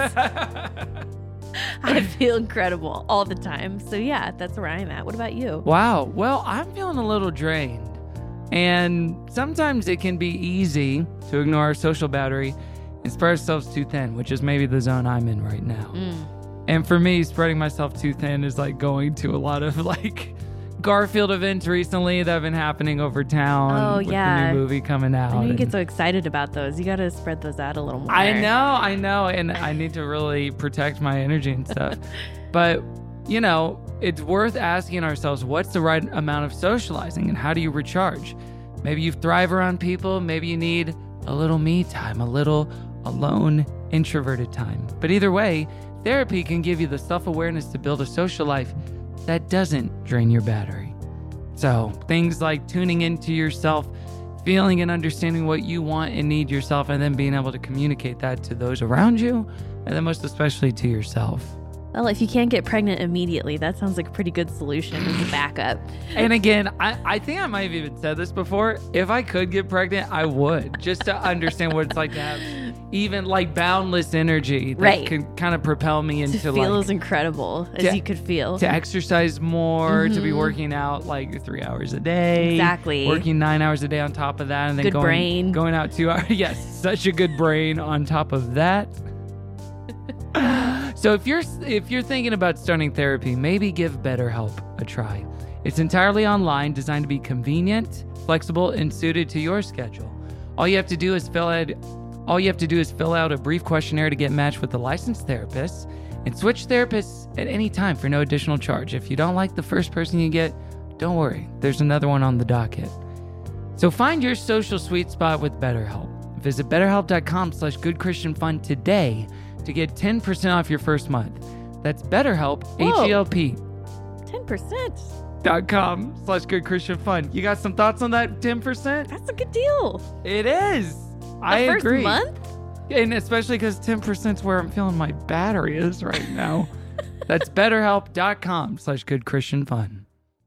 I feel incredible all the time. So, yeah, that's where I'm at. What about you? Wow. Well, I'm feeling a little drained. And sometimes it can be easy to ignore our social battery and spread ourselves too thin, which is maybe the zone I'm in right now. And for me, spreading myself too thin is like going to a lot of like Garfield events recently that have been happening over town. Oh, with yeah. the new movie coming out. I know you and- get so excited about those. You got to spread those out a little more. I know. And I need to really protect my energy and stuff. But, it's worth asking ourselves, what's the right amount of socializing and how do you recharge? Maybe you thrive around people. Maybe you need a little me time, a little alone, introverted time. But either way, therapy can give you the self-awareness to build a social life that doesn't drain your battery. So things like tuning into yourself, feeling and understanding what you want and need yourself, and then being able to communicate that to those around you, and then most especially to yourself. Well, if you can't get pregnant immediately, that sounds like a pretty good solution as a backup. And again, I think I might have even said this before. If I could get pregnant, I would, just to understand what it's like to have even like boundless energy that Right. can kind of propel me into To feel like as incredible as to- you could feel. to exercise more, to be Mhm. working out like 3 hours a day. Exactly. Working 9 hours a day on top of that, and then Good brain. going out 2 hours. Yes, such a good brain on top of that. So if you're thinking about starting therapy, maybe give BetterHelp a try. It's entirely online, designed to be convenient, flexible, and suited to your schedule. All you have to do is fill out a brief questionnaire to get matched with a licensed therapist, and switch therapists at any time for no additional charge. If you don't like the first person you get, don't worry. There's another one on the docket. So find your social sweet spot with BetterHelp. Visit BetterHelp.com/GoodChristianFun today to get 10% off your first month. That's BetterHelp, Whoa. H-E-L-P. 10%. .com/GoodChristianFun. You got some thoughts on that 10%? That's a good deal. It is. The I first agree. month? And especially because 10% is where I'm feeling my battery is right now. That's betterhelp.com/goodchristianfun.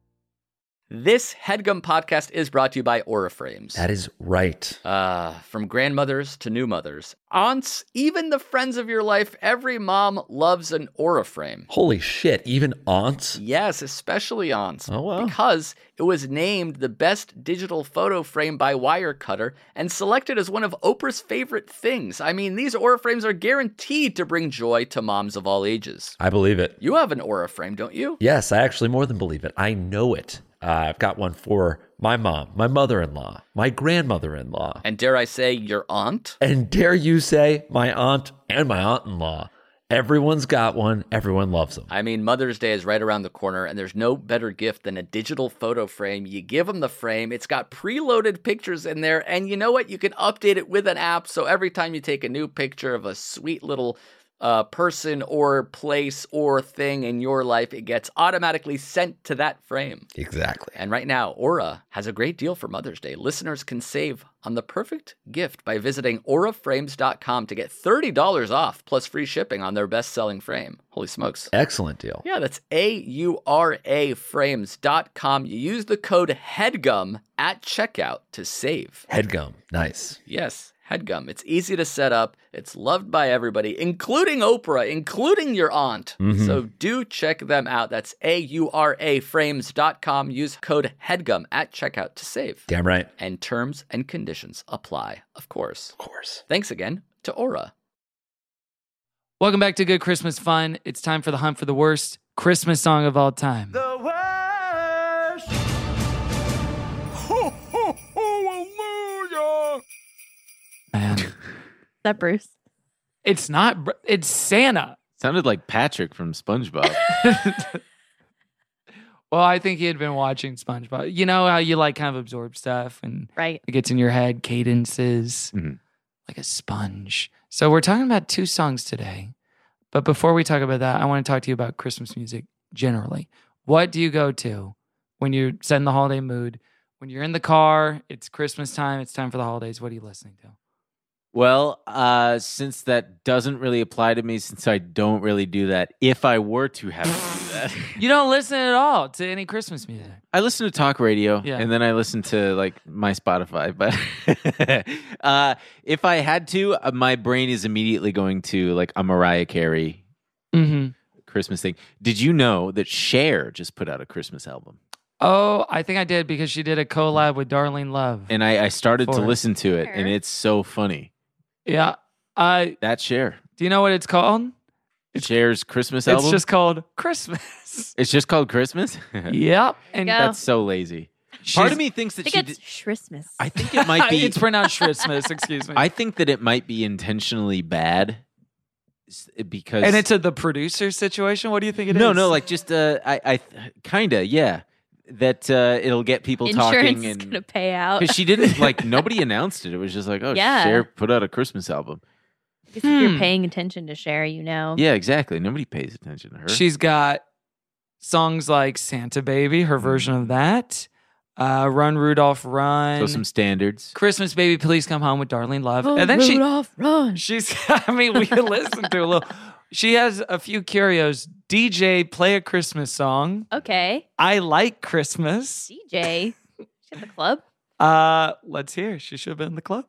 This HeadGum podcast is brought to you by Aura Frames. That is right. From grandmothers to new mothers, aunts, even the friends of your life, every mom loves an Aura frame. Holy shit, even aunts? Yes, especially aunts. Oh, wow. Because it was named the best digital photo frame by Wirecutter and selected as one of Oprah's favorite things. I mean, these Aura frames are guaranteed to bring joy to moms of all ages. I believe it. You have an Aura frame, don't you? Yes, I actually more than believe it. I know it. I've got one for my mom, my mother-in-law, my grandmother-in-law. And dare I say, your aunt? And dare you say, my aunt and my aunt-in-law. Everyone's got one. Everyone loves them. I mean, Mother's Day is right around the corner, and there's no better gift than a digital photo frame. You give them the frame. It's got preloaded pictures in there, and you know what? You can update it with an app, so every time you take a new picture of a sweet little person or place or thing in your life, it gets automatically sent to that frame. Exactly. And right now, Aura has a great deal for Mother's Day. Listeners can save on the perfect gift by visiting auraframes.com to get $30 off plus free shipping on their best-selling frame. Holy smokes. Excellent deal. Yeah, that's auraframes.com. You use the code HEADGUM at checkout to save. HeadGum. Nice. Yes. HeadGum. It's easy to set up. It's loved by everybody, including Oprah, including your aunt. Mm-hmm. So do check them out. That's auraframes.com. Use code HEADGUM at checkout to save. Damn right. And terms and conditions apply, of course. Of course. Thanks again to Aura. Welcome back to Good Christmas Fun. It's time for the hunt for the worst Christmas song of all time. The worst. Ho, ho, ho, hallelujah. Man, Is that Bruce? it's not. It's Santa. Sounded like Patrick from SpongeBob. Well, I think he had been watching SpongeBob. You know how you like kind of absorb stuff and Right. it gets in your head, cadences, like a sponge. So we're talking about two songs today. But before we talk about that, I want to talk to you about Christmas music generally. What do you go to when you're set in the holiday mood? When you're in the car, it's Christmas time, it's time for the holidays. What are you listening to? Well, since that doesn't really apply to me, since I don't really do that, if I were to have to do that, You don't listen at all to any Christmas music. I listen to talk radio, Yeah. and then I listen to like my Spotify. But if I had to, my brain is immediately going to like a Mariah Carey Mm-hmm. Christmas thing. Did you know that Cher just put out a Christmas album? Oh, I think I did because she did a collab with Darlene Love. And I started to For it. listen to it, and it's so funny. Yeah. That's Cher. Do you know what it's called? Cher's Christmas album? It's just called Christmas. It's just called Christmas? Yep. And Go. That's so lazy. Part of me thinks I that think she it's Christmas. I think it might be It's pronounced Christmas, excuse me. I think that it might be intentionally bad because And it's the producer situation? What do you think it is? No, like just I kind of, yeah. That it'll get people Insurance talking is and gonna pay out. because she didn't like nobody announced it. It was just like, oh, Yeah. Cher put out a Christmas album. If you're paying attention to Cher, you know. Yeah, exactly. Nobody pays attention to her. She's got songs like Santa Baby, her version of that. Run, Rudolph, Run. So some standards. Christmas Baby, Please Come Home with Darlene Love. Run, And then Rudolph, run. she's, I mean, we can listen to a little. She has a few curios. DJ, play a Christmas song. Okay. I like Christmas. DJ. She at the club? Let's hear. She should have been in the club.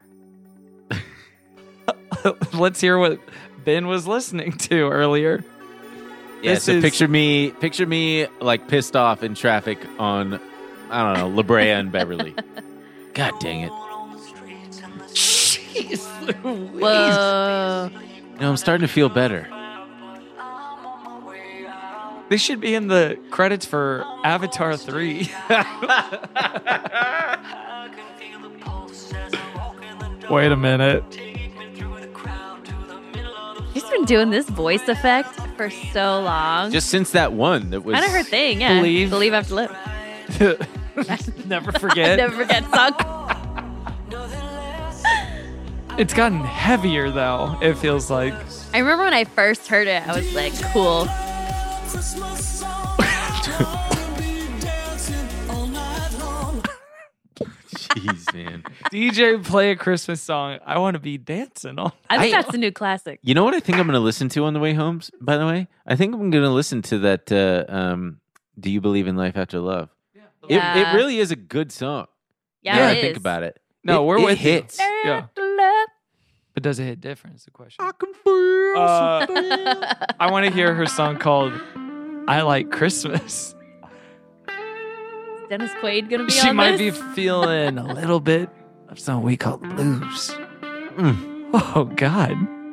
Let's hear what Ben was listening to earlier. Yeah, This so is- picture me like pissed off in traffic on, I don't know, La Brea and Beverly. God dang it. Jeez Louise. Whoa. You know, I'm starting to feel better. This should be in the credits for Avatar 3. Wait a minute. She's been doing this voice effect for so long. Just since that one that was kind of her thing, yeah. Believe. After Lip. Never forget. Never forget song. It's gotten heavier though, it feels like. I remember when I first heard it, I was like, cool. Jeez, man. DJ, play a Christmas song. I want to be dancing all I think I- that's a new classic. You know what I think I'm going to listen to on the way home, by the way? I think I'm going to listen to that, Do You Believe in Life After Love? Yeah. It really is a good song. Yeah, Now it I think is. about it. No, we're it with you. hits. Yeah. But does it hit different is the question. I can feel I want to hear her song called I Like Christmas. Dennis Quaid gonna be She on might this? be feeling a little bit of something we call the blues. Oh, God.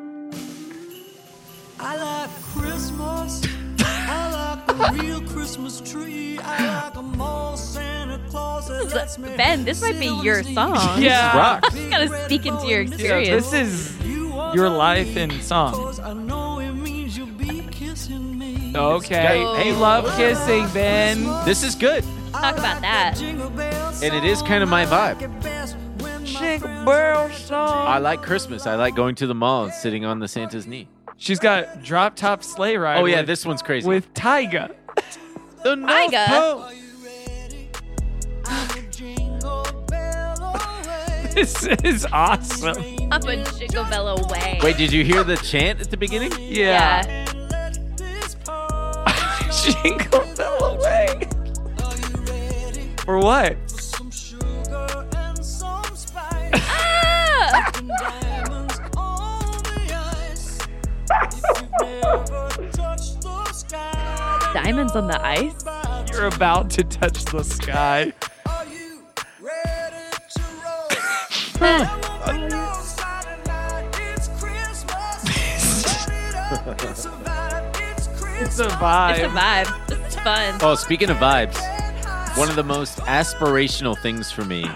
I like Christmas. I like a real Christmas tree. I like a mall Santa Claus that lets me Ben, this might be your song. Yeah. Rock. You gotta speak into your Yeah, experience. this is your life in song. I know it means you'll be kissing me. Okay. Oh. Hey, love kissing, Ben. This is good. Talk about that. And it is kind of my vibe. Jingle bell song. I like Christmas. I like going to the mall and sitting on the Santa's knee. She's got Drop Top Sleigh Ride. Oh, yeah, with, this one's crazy. with Tyga. the North Tyga? Pole. This is awesome. Up a jingle bell away. Wait, did you hear the chant at the beginning? Yeah. Jingle bell away. For what? Ah! Diamonds on the ice? You're about to touch the sky. It's a vibe. It's a vibe. This is fun. Oh, speaking of vibes, one of the most aspirational things for me.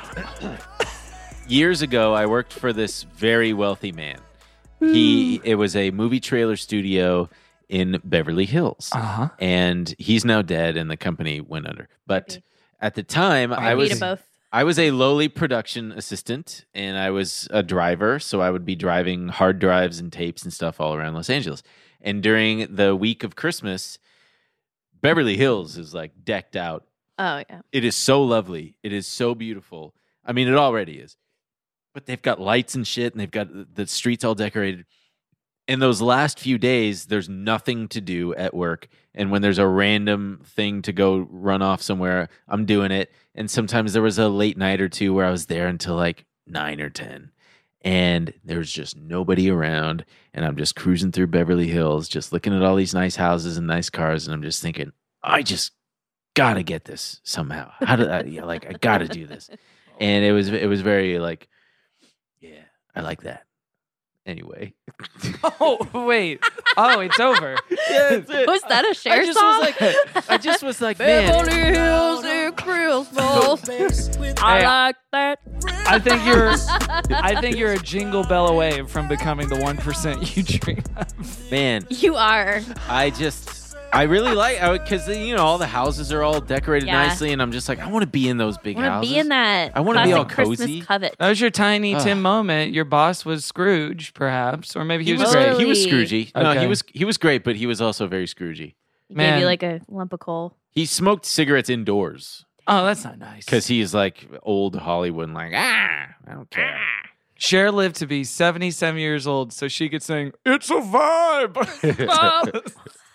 Years ago, I worked for this very wealthy man. It was a movie trailer studio in Beverly Hills. Uh-huh. And he's now dead and the company went under. But at the time, I Me to was both. I was a lowly production assistant and I was a driver, so I would be driving hard drives and tapes and stuff all around Los Angeles. And during the week of Christmas, Beverly Hills is like decked out. Oh, yeah. It is so lovely. It is so beautiful. I mean, it already is. But they've got lights and shit, and they've got the streets all decorated. In those last few days, there's nothing to do at work. And when there's a random thing to go run off somewhere, I'm doing it. And sometimes there was a late night or two where I was there until like 9 or 10. And there's just nobody around. And I'm just cruising through Beverly Hills, just looking at all these nice houses and nice cars. And I'm just thinking, I just got to get this somehow. How did I, I got to do this. And it was very like, yeah, I like that. Anyway. Oh, wait. Oh, it's over. Yeah, that's it. Was that a Cher song? I just was like, man. Beverly Hills in Christmas. I like that. I think you're a jingle bell away from becoming the 1% you dream of. Man, You are. I really like, because, all the houses are all decorated Yeah. nicely, and I'm just like, I want to be in those big I want houses. to be in that. I wanna be all classic cozy. Christmas covet. That was your Tiny Ugh. Tim moment. Your boss was Scrooge, perhaps, or maybe he was was- great. He was Totally. Scroogey. No, Okay. he was great, but he was also very Scroogey. He Man. gave you like a lump of coal. He smoked cigarettes indoors Oh, that's not nice. because he's like old Hollywood, and like, I don't care. Cher lived to be 77 years old, so she could sing, "It's a vibe."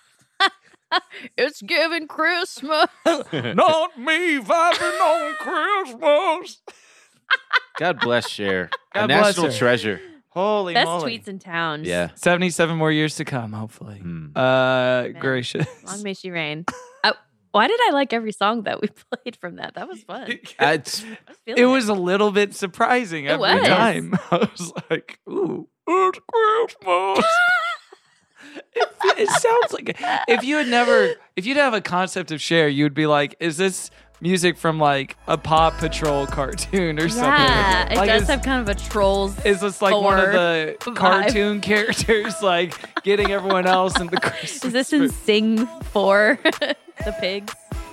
It's giving Christmas. Not me vibing on Christmas. God bless Cher. God A bless national her. treasure. Holy Best moly. tweets in town. Yeah. 77 more years to come, hopefully. Gracious. Long may she reign. Why did I like every song that we played from that? That was fun. It's, I was feeling It was a little bit surprising every was. time. I was like, ooh, it's Christmas. It sounds like if you'd have a concept of Cher, you'd be like, is this music from like a Paw Patrol cartoon or something? Yeah, it Like, does is- have kind of a Trolls. Is this like one of the vibe. cartoon characters, like getting everyone else in the Christmas? Is this in Sing 4? The pigs?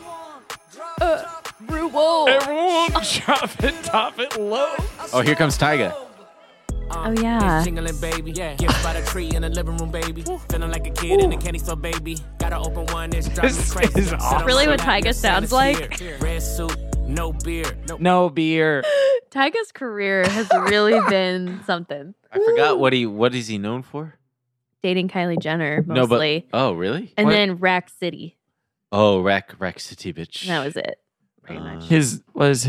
Whoa. Everyone drop it low. oh, here comes Tyga. Oh, yeah. Jingling, baby. Yeah. Gift by the tree in the living room, baby. Feeling like a kid in a candy store, baby. Gotta open one. It's driving me This crazy. is awesome. Really what Tyga sounds like? Red suit, no beer. No beer. Tyga's career has really been something. I forgot what is he known for? Dating Kylie Jenner No, mostly. but oh, really? And What? then Rack City. Oh, Rack City, bitch. And that was it. Pretty much. His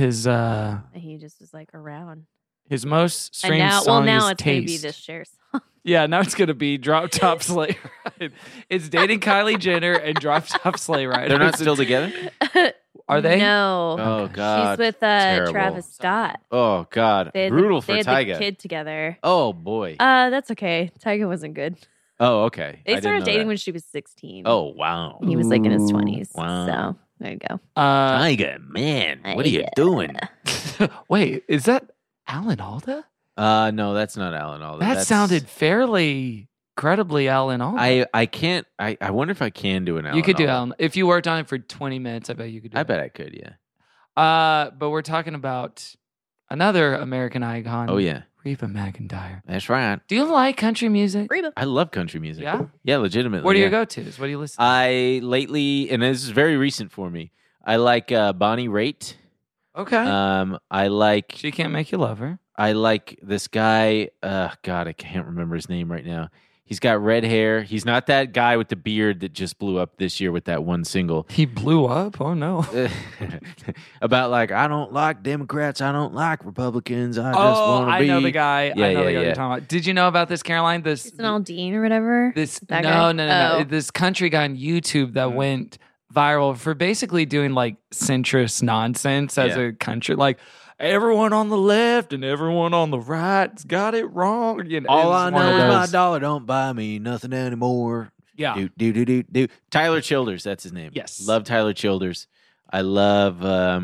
He just was like around. his most And streamed now, song now is it's going to be Taste. this Cher song. Yeah, now it's gonna be Drop Top Sleigh Ride. It's dating Kylie Jenner and Drop Top Sleigh Ride. They're not still together? Are they? No. Oh, God. She's with Terrible. Travis Scott. Oh, God. They had Brutal they for had Tyga. the kid together. Oh, boy. That's okay. Tyga wasn't good. Oh, okay. They I didn't started know dating that. when she was 16. Oh, wow. He was like in his 20s. Wow. So there you go. Tyga, man, what are you doing? Wait, is that Alan Alda? No, that's not Alan Alda. That That's- sounded fairly credibly Alan Alda. I can't. I wonder if I can do an Alan. You could do Alda. Alan. If you worked on it for 20 minutes, I bet you could do it. I bet I could. Yeah. But we're talking about another American icon. Oh yeah, Reba McEntire. that's right. Do you like country music? Reba. I love country music. Yeah? Yeah, legitimately. What are yeah. your go-tos? What do you listen to? I lately, and this is very recent for me. I like Bonnie Raitt. Okay. I like. She Can't Make You Love Her. I like this guy. God, I can't remember his name right now. He's got red hair. He's not that guy with the beard that just blew up this year with that one single. He blew up? Oh, no. About like, I don't like Democrats. I don't like Republicans. I just want to be. I know the guy. Yeah, I know the guy yeah. you're talking about. Did you know about this, Caroline? This Jason Aldean or whatever. This That no, guy? no, no, Oh. no. This country guy on YouTube that went viral for basically doing like centrist nonsense as Yeah. a country, like everyone on the left and everyone on the right's got it wrong. You know, All it's I one of know is my those- dollar don't buy me nothing anymore. Yeah. Do. Tyler Childers, that's his name. Yes. Love Tyler Childers. I love.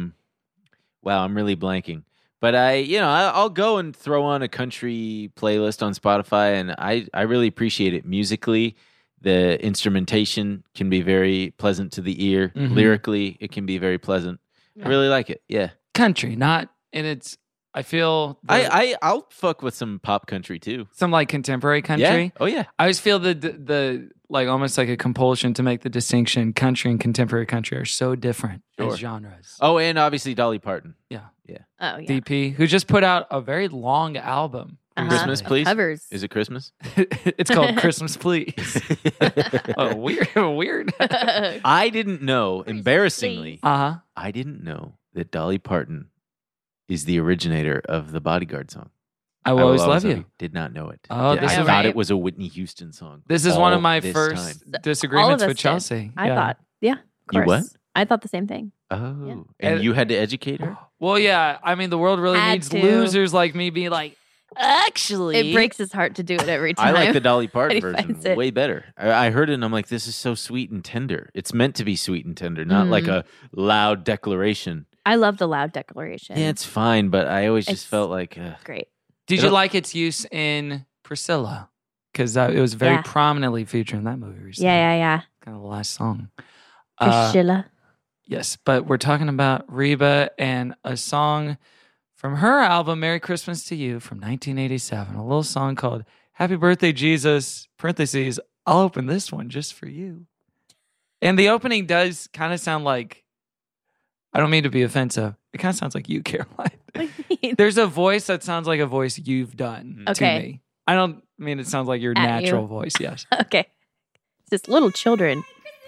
Wow, I'm really blanking. But I'll go and throw on a country playlist on Spotify, and I really appreciate it musically. The instrumentation can be very pleasant to the ear. Mhm. Lyrically, it can be very pleasant. I really like it. Yeah. country, not and it's. I feel I'll fuck with some pop country too. some like contemporary country. Yeah. Oh yeah. I always feel the like almost like a compulsion to make the distinction. Country and contemporary country are so different Sure. as genres. Oh, and obviously Dolly Parton. Yeah. Oh, yeah. DP, who just put out a very long album. Christmas, please. Covers. Is it Christmas? It's called Christmas Please. Oh, weird. I didn't know, embarrassingly, Uh-huh. I didn't know that Dolly Parton is the originator of the Bodyguard song. I will always love you. Did not know it. Oh, I this thought is right. it was a Whitney Houston song. This is one of all my this first time. disagreements All of with us did. Chelsea. I Yeah. thought. Yeah. Of You course. what? I thought the same thing. Oh, Yeah. and And- you had to educate her? Well, yeah. I mean, the world really Had needs to. losers like me being like, actually. It breaks his heart to do it every time. I like the Dolly Parton He version finds it. way better. I heard it and I'm like, this is so sweet and tender. It's meant to be sweet and tender, not like a loud declaration. I love the loud declaration. Yeah, it's fine, but I always just It's- felt like, great. Did you like its use in Priscilla? Because it was very Yeah. prominently featured in that movie recently. Yeah. Kind of the last song. Priscilla. Yes, but we're talking about Reba and a song from her album, Merry Christmas to You, from 1987. A little song called Happy Birthday, Jesus, parentheses, I'll open this one just for you. And the opening does kind of sound like, I don't mean to be offensive, it kind of sounds like you, Caroline. There's a voice that sounds like a voice you've done Okay. to me. I don't mean it sounds like your At natural you. voice, yes. Okay. It's just little children.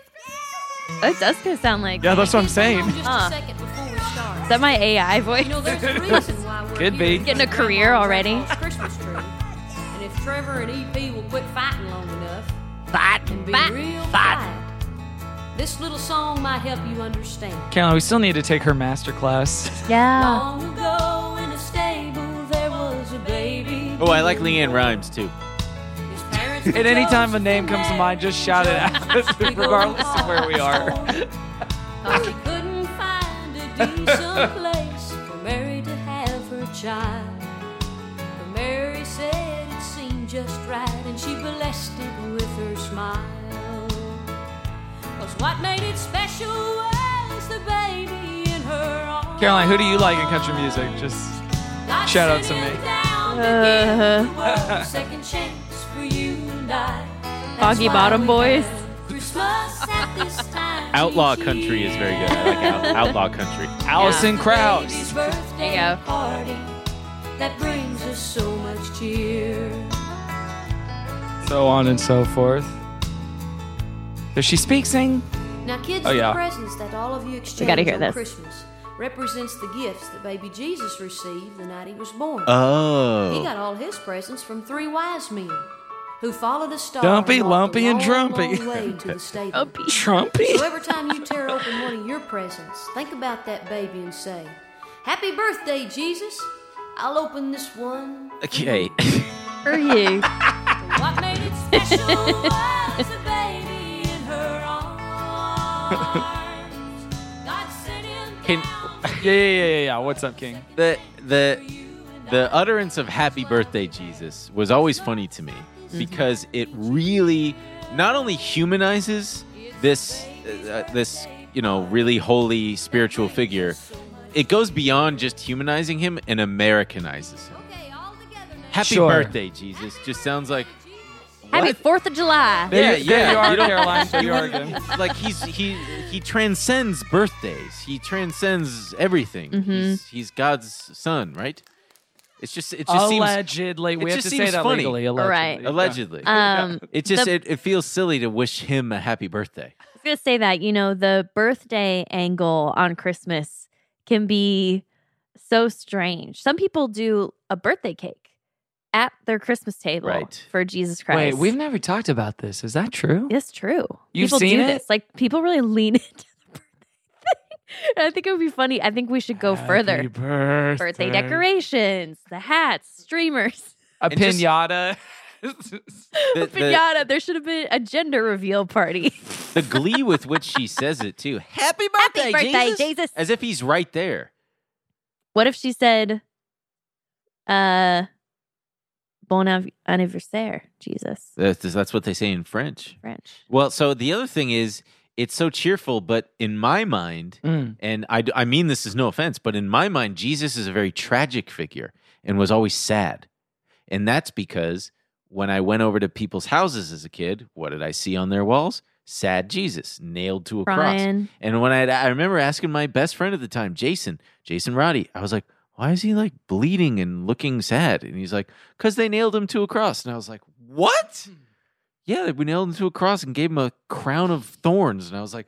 It does kind of sound like. Yeah, that's what I'm saying. Is that my AI voice? Could be. Getting a career already. Christmas tree. And if Trevor and EP will quit fighting long enough and be Fight. real quiet, this little song might help you understand. Caroline, we still need to take her master class. Yeah. Long ago in a stable there was a baby. oh, I like Leanne Rhymes too. His parents And anytime a name comes to mind, just shout it out, regardless of where we are. Cause he couldn't find a decent place for Mary to have her child. But Mary said it seemed just right, and she blessed it with her smile. 'Cause what made it special was the baby in her arms. Caroline, who do you like in country music? Just God shout out sent to him me. down to give the world a second chance for you and I. That's Foggy why Bottom we Boys. have Christmas at this time. Outlaw each country is year. very good. I like outlaw country. Alison Baby's Krauss. birthday There you go. party that brings us so much cheer. So on and so forth. Does she speak sing? Now, kids, Oh, the yeah. presents that all of you exchange gotta hear on this. Christmas represents the gifts that baby Jesus received the night he was born. Oh. He got all his presents from 3 wise men who followed a star Dumpy, and walked Lumpy, a and long, Drumpy. long way to the stable. Trumpy? So every time you tear open one of your presents, think about that baby and say, "Happy birthday, Jesus. I'll open this one Okay. For you. What made it special was a baby in her arms. God sent him Can, Yeah. What's up, King? the utterance of "Happy Birthday, Jesus" was always funny to me because it really not only humanizes this really holy spiritual figure, it goes beyond just humanizing him and Americanizes him. Happy Sure. birthday, Jesus. Just sounds like Happy 4th of July. There you are, don't- Caroline. There you you are wouldn't- again. Like he transcends birthdays. He transcends everything. Mm-hmm. He's God's son, right? It just seems Allegedly. We it have just to say seems that funny. legally. Right. allegedly. It just it feels silly to wish him a happy birthday. I was going to say that, the birthday angle on Christmas can be so strange. Some people do a birthday cake at their Christmas table Right. for Jesus Christ. Wait, we've never talked about this. Is that true? It's true. You've people seen do it? this. Like, people really lean into the birthday thing. And I think it would be funny. I think we should go further. Happy birthday. Decorations, the hats, streamers, A And just- pinata. a pinata. There should have been a gender reveal party. The glee with which she says it too. Happy birthday, birthday, Jesus. As if he's right there. What if she said, bon anniversaire, Jesus? That's what they say in French. French. Well, so the other thing is, it's so cheerful, but in my mind, and I mean this is no offense, but in my mind, Jesus is a very tragic figure and was always sad. And that's because when I went over to people's houses as a kid, what did I see on their walls? Sad Jesus, nailed to a Crying. cross. And when I remember asking my best friend at the time, Jason Roddy, I was like, why is he like bleeding and looking sad? And he's like, because they nailed him to a cross. And I was like, what? Yeah, we nailed him to a cross and gave him a crown of thorns. And I was like,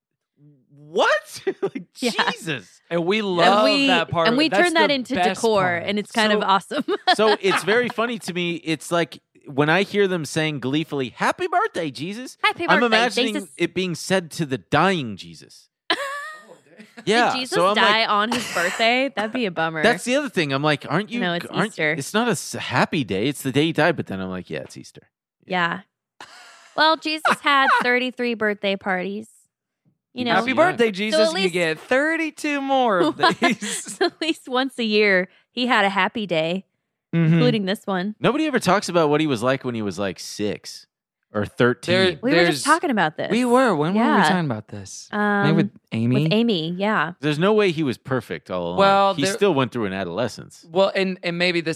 what? Like, Yeah. Jesus. And we love that part. And of we it. That's turn that the into best decor, part. and it's kind of awesome. So it's very funny to me. It's like when I hear them saying gleefully, happy birthday, Jesus. Happy I'm birthday, imagining Jesus. it being said to the dying Jesus. Yeah. Did Jesus so I'm die like, on his birthday? That'd be a bummer. that's the other thing. I'm like, aren't you? No, it's aren't, Easter. It's not a happy day. It's the day he died. But then I'm like, yeah, it's Easter. Yeah. Well, Jesus had 33 birthday parties. Happy Yeah. birthday, Jesus. at You least- get 32 more of these. At least once a year, he had a happy day, Mhm. including this one. Nobody ever talks about what he was like when he was like 6 or 13. We were just talking about this. We were. When were we Yeah. talking about this? Maybe with Amy? With Amy, yeah. There's no way he was perfect all along. Well, he there- still went through an adolescence. Well, and maybe this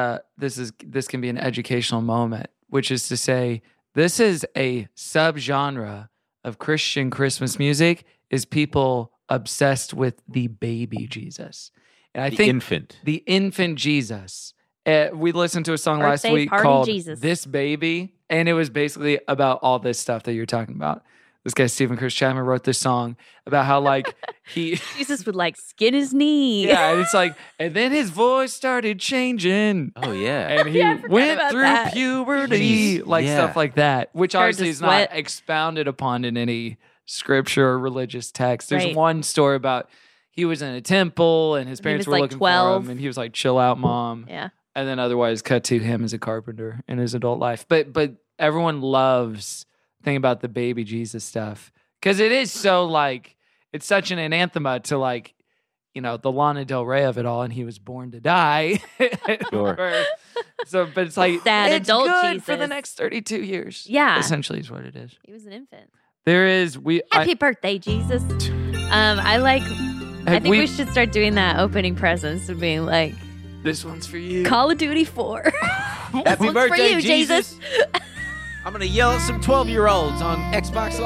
can be an educational moment, which is to say, this is a subgenre of Christian Christmas music. Is people obsessed with the baby Jesus? And I The think infant. the infant Jesus. We listened to a song last Birthday week party called Jesus. "This Baby," and it was basically about all this stuff that you're talking about. This guy Stephen Chris Chapman wrote this song about how like he Jesus would like skin his knee. yeah, and it's like, and then his voice started changing. Oh, yeah. And he Yeah, I forgot went about through that. puberty, like yeah. stuff like that, which Started obviously to is not sweat. expounded upon in any scripture or religious text. There's Right. one story about he was in a temple and his He parents was, were like, looking 12. for him, and he was like, "Chill out, mom." Yeah. And then otherwise, cut to him as a carpenter in his adult life. But everyone loves thinking about the baby Jesus stuff because it is so like it's such an anathema to like, the Lana Del Rey of it all, and he was born to die. Sure. So, but it's like Sad it's adult good for the Jesus. next 32 years. Yeah. Essentially, is what it is. He was an infant. There is Happy birthday, Jesus. I think we should start doing that opening presents and being like, this one's for you. Call of Duty 4. Happy one's birthday, for you, Jesus. I'm going to yell at some 12-year-olds on Xbox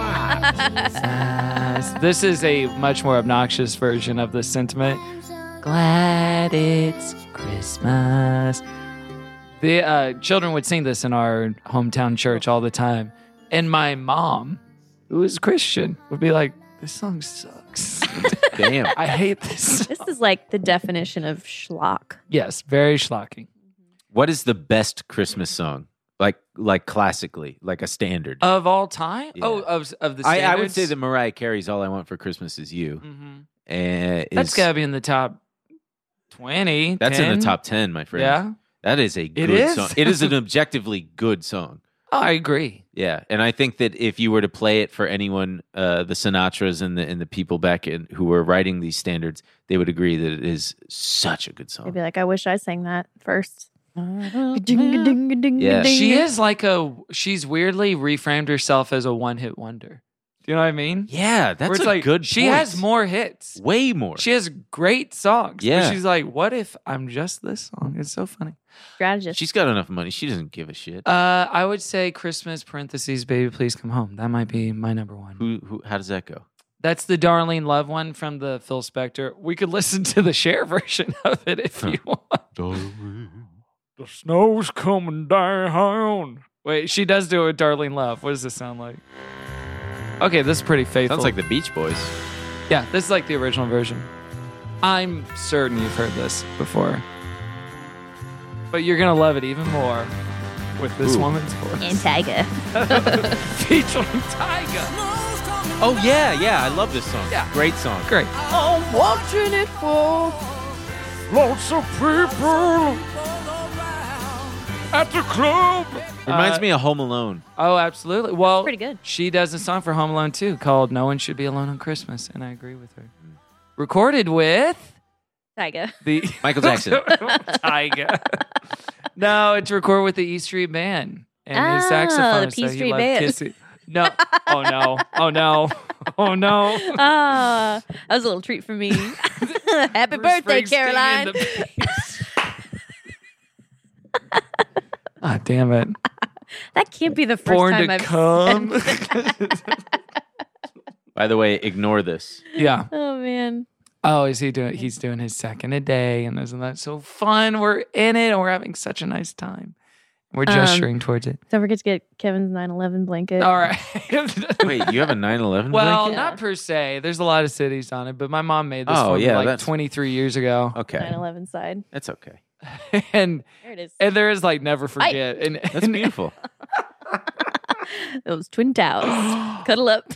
Live. This is a much more obnoxious version of this sentiment. Glad it's Christmas. The children would sing this in our hometown church all the time. And my mom, who is Christian, would be like, this song sucks. Damn. I hate this. This is like the definition of schlock. Yes, very schlocking. What is the best Christmas song? Like classically, like a standard. Of all time? Yeah. Oh, of the standards? I would say that Mariah Carey's All I Want for Christmas Is You. That's got to be in the top 20. That's 10. in the top 10, my friend. Yeah? That is a good is? song. It is an objectively good song. Oh, I agree. Yeah, and I think that if you were to play it for anyone, the Sinatras and the people back in who were writing these standards, they would agree that it is such a good They'd song. be like, I wish I sang that first. Yeah. She is she's weirdly reframed herself as a one-hit wonder. Do you know what I mean? Yeah, Where that's it's a good She point. has more hits. Way more. She has great songs. Yeah. But she's like, what if I'm just this song? It's so funny. Strategist. She's got enough money. She doesn't give a shit. I would say Christmas parentheses, Baby Please Come Home. That might be my number one. Who? How does that go? That's the Darlene Love one from the Phil Spector. We could listen to the Cher version of it if you want. The snow's coming down. Wait, she does do it with Darlene Love. What does this sound like? Okay, this is pretty faithful. Sounds like the Beach Boys. Yeah, this is like the original version. I'm certain you've heard this before. But you're going to love it even more with this woman's voice. And Tyga. Featuring Tyga. Oh, yeah. I love this song. Yeah. Great song. Great. I'm watching it fall. Lots of people at the club. Reminds me of Home Alone. Oh, absolutely. Well, pretty good. She does a song for Home Alone too called No One Should Be Alone on Christmas, and I agree with her. Recorded with Tyga. the Michael Jackson. Tyga. No, it's recorded with the E Street Band and his saxophone. the P Street Band. No. Oh no. Oh no. Oh no. That was a little treat for me. Happy Bruce birthday, Springsteen Caroline. and the Ah, damn it. That can't be the first Born time to I've come. said By the way, ignore this. Yeah. Oh man. Oh, is he doing? He's doing his second a day, and isn't that so fun? We're in it, and we're having such a nice time. We're gesturing towards it. Don't forget to get Kevin's 9/11 blanket. All right. Wait, you have a 9/11 Well, blanket? not per se. There's a lot of cities on it, but my mom made this Oh, for me yeah, like that's- 23 years ago. Okay. 9/11 side. That's okay. and There it is. and there is like never forget. That's beautiful. Those twin towels. Cuddle up.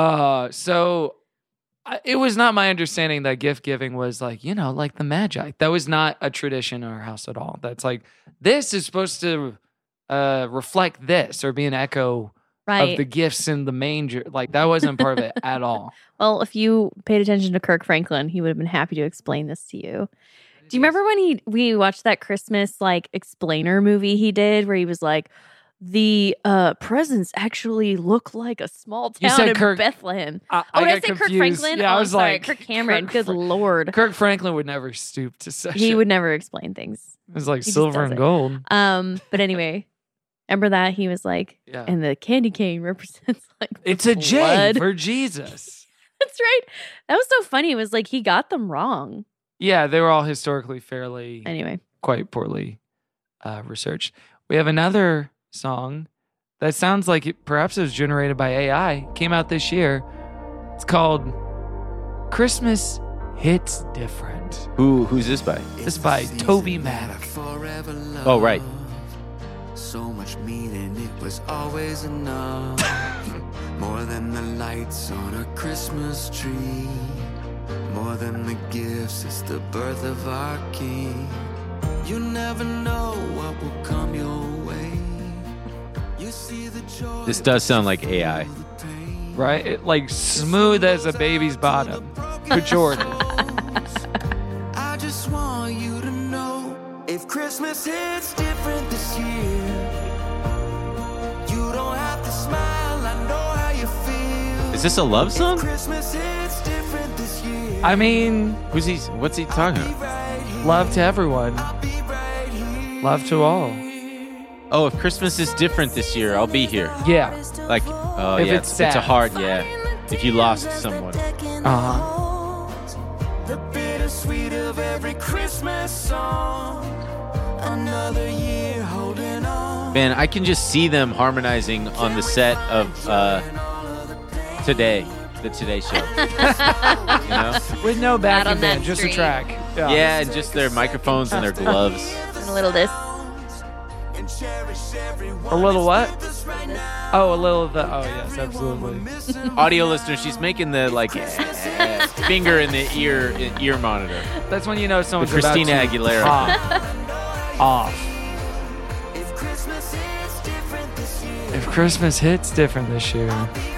It was not my understanding that gift giving was like, like the Magi. That was not a tradition in our house at all. That's like, this is supposed to reflect this or be an echo of the gifts in the manger. Like, that wasn't part of it at all. Well, if you paid attention to Kirk Franklin, he would have been happy to explain this to you. Do you remember when we watched that Christmas like explainer movie he did where he was like, the presents actually look like a small town in Bethlehem. I did I got say Kirk confused. Franklin? Yeah, I I'm was sorry, like, Kirk Cameron. Kirk Good Lord. Kirk Franklin would never stoop to such He a- would never explain things. It was like He just silver does and it. gold. But anyway, remember that? He was like, Yeah. and the candy cane represents like the It's a J blood. for Jesus. That's right. That was so funny. It was like he got them wrong. Yeah, they were all historically fairly, Anyway. quite poorly researched. We have another song that sounds like perhaps it was generated by AI. Came out this year. It's called Christmas Hits Different. Who's this by? This is by Toby Mac. Oh, right. So much meaning, it was always enough. More than the lights on a Christmas tree. More than the gifts, it's the birth of our King. You never know what will come your way. You see the joy. This does sound like AI. Right? Like smooth as a baby's bottom. Pejorative. I just want you to know, if Christmas hits different this year, you don't have to smile, I know how you feel. Is this a love song? Christmas hits different this year. I mean, what's he talking about? Love to everyone. Love to all. Oh, if Christmas is different this year, I'll be here. Yeah. Like, oh If yeah, it's it's sad. a hard, yeah. If you lost someone. Uh-huh. The bittersweet of every Christmas Christmas song. Another year holding on. Man, I can just see them harmonizing on the set of Today, the Today Show. You know? With no Out backing on that band, just a street. track. Yeah, and just their microphones and their gloves. And a little this. A little what? Oh, a little of the. Oh, yes, absolutely. Audio listener, she's making the finger in the ear monitor. That's when you know someone's The Christina about to Aguilera. pop off. If Christmas hits different this year,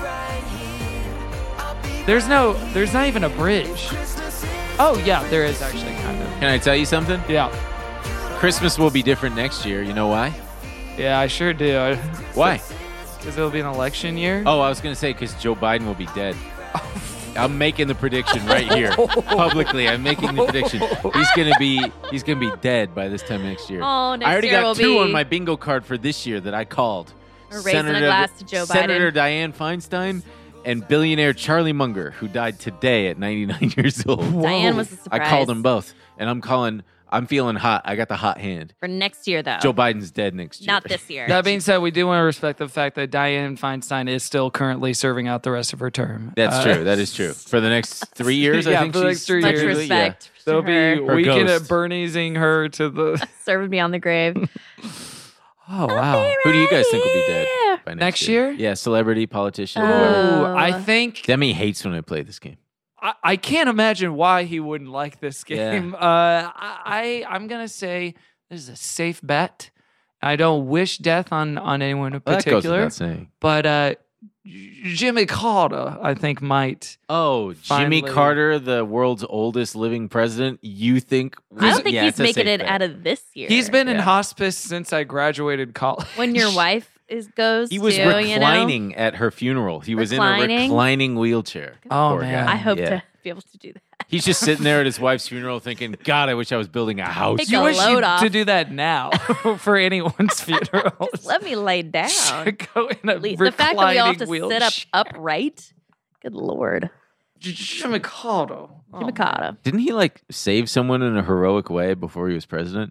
there's not even a bridge. Oh yeah, there is actually kind of. Can I tell you something? Yeah. Christmas will be different next year. You know why? Yeah, I sure do. Why? Because it'll be an election year. Oh, I was going to say because Joe Biden will be dead. I'm making the prediction right here publicly. I'm making the prediction. He's gonna be dead by this time next year. Oh, next I already year got will two be- on my bingo card for this year that I called. We're raising a glass to Joe Biden. Senator Dianne Feinstein and billionaire Charlie Munger, who died today at 99 years old. Dianne was a surprise. I called them both, and I'm feeling hot. I got the hot hand. For next year, though. Joe Biden's dead next year. Not this year. That being said, we do want to respect the fact that Dianne Feinstein is still currently serving out the rest of her term. That's true. That is true. For the next 3 years, I think for the she's next 3 Much years. respect to They'll be her. weekend ghost. at Bernie'sing her to the. Serving me on the grave. Oh wow! Who do you guys think will be dead by Next year? Yeah, celebrity, politician. whoever. Oh, I think Demi hates when I play this game. I can't imagine why he wouldn't like this game. I'm gonna say this is a safe bet. I don't wish death on anyone in Well, that goes particular, without saying. but Jimmy Carter, I think, might. Oh, Jimmy Finally. Carter, the world's oldest living president. You think? I don't think Yeah, he's it's a making safe it bet. out of this year. He's been in Yeah. hospice since I graduated college. When your wife goes He was too, you know? reclining at her funeral. He was in a Reclining? reclining wheelchair. Oh, Poor man. guy. I hope Yeah. to be able to do that. He's just sitting there at his wife's funeral thinking, God, I wish I was building a house. Take You a wish load you off. to do that now for anyone's funeral. Just let me lay down. Go in a At least the fact that we all have to reclining sit up wheelchair. upright. Good Lord. Jimmy Carter. Jimmy Carter. Didn't he like save someone in a heroic way before he was president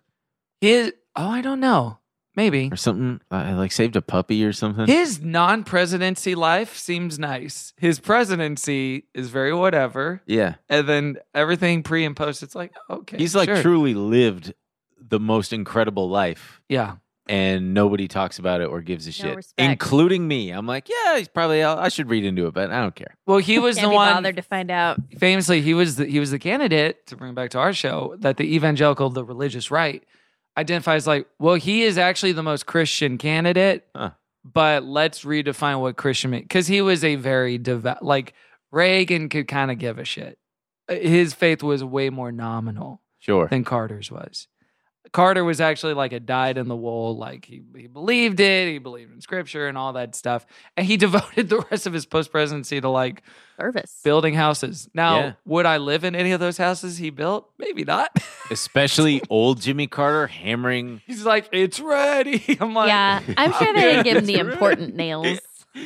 I don't know. Maybe. or something? Like saved a puppy or something? His non-presidency life seems nice. His presidency is very whatever. Yeah. And then everything pre and post, it's like, okay. He's like sure. truly lived the most incredible life. Yeah. And nobody talks about it or gives a shit, respect. including me. I'm like, yeah, he's probably. I should read into it, but I don't care. Well, he was Can't the be one. bothered to find out. Famously, he was the candidate, to bring it back to our show, that the evangelical, the religious right, identifies like, well, he is actually the most Christian candidate, Huh. but let's redefine what Christian means. Because he was a very devout, like Reagan could kind of give a shit. His faith was way more nominal Sure. than Carter's was. Carter was actually like a dyed in the wool, like he believed it, he believed in scripture and all that stuff. And he devoted the rest of his post-presidency to like Service. building houses. Now, Yeah. would I live in any of those houses he built? Maybe not. Especially old Jimmy Carter hammering. He's like, it's ready. I'm like, Yeah, I'm sure they didn't give him the important nails.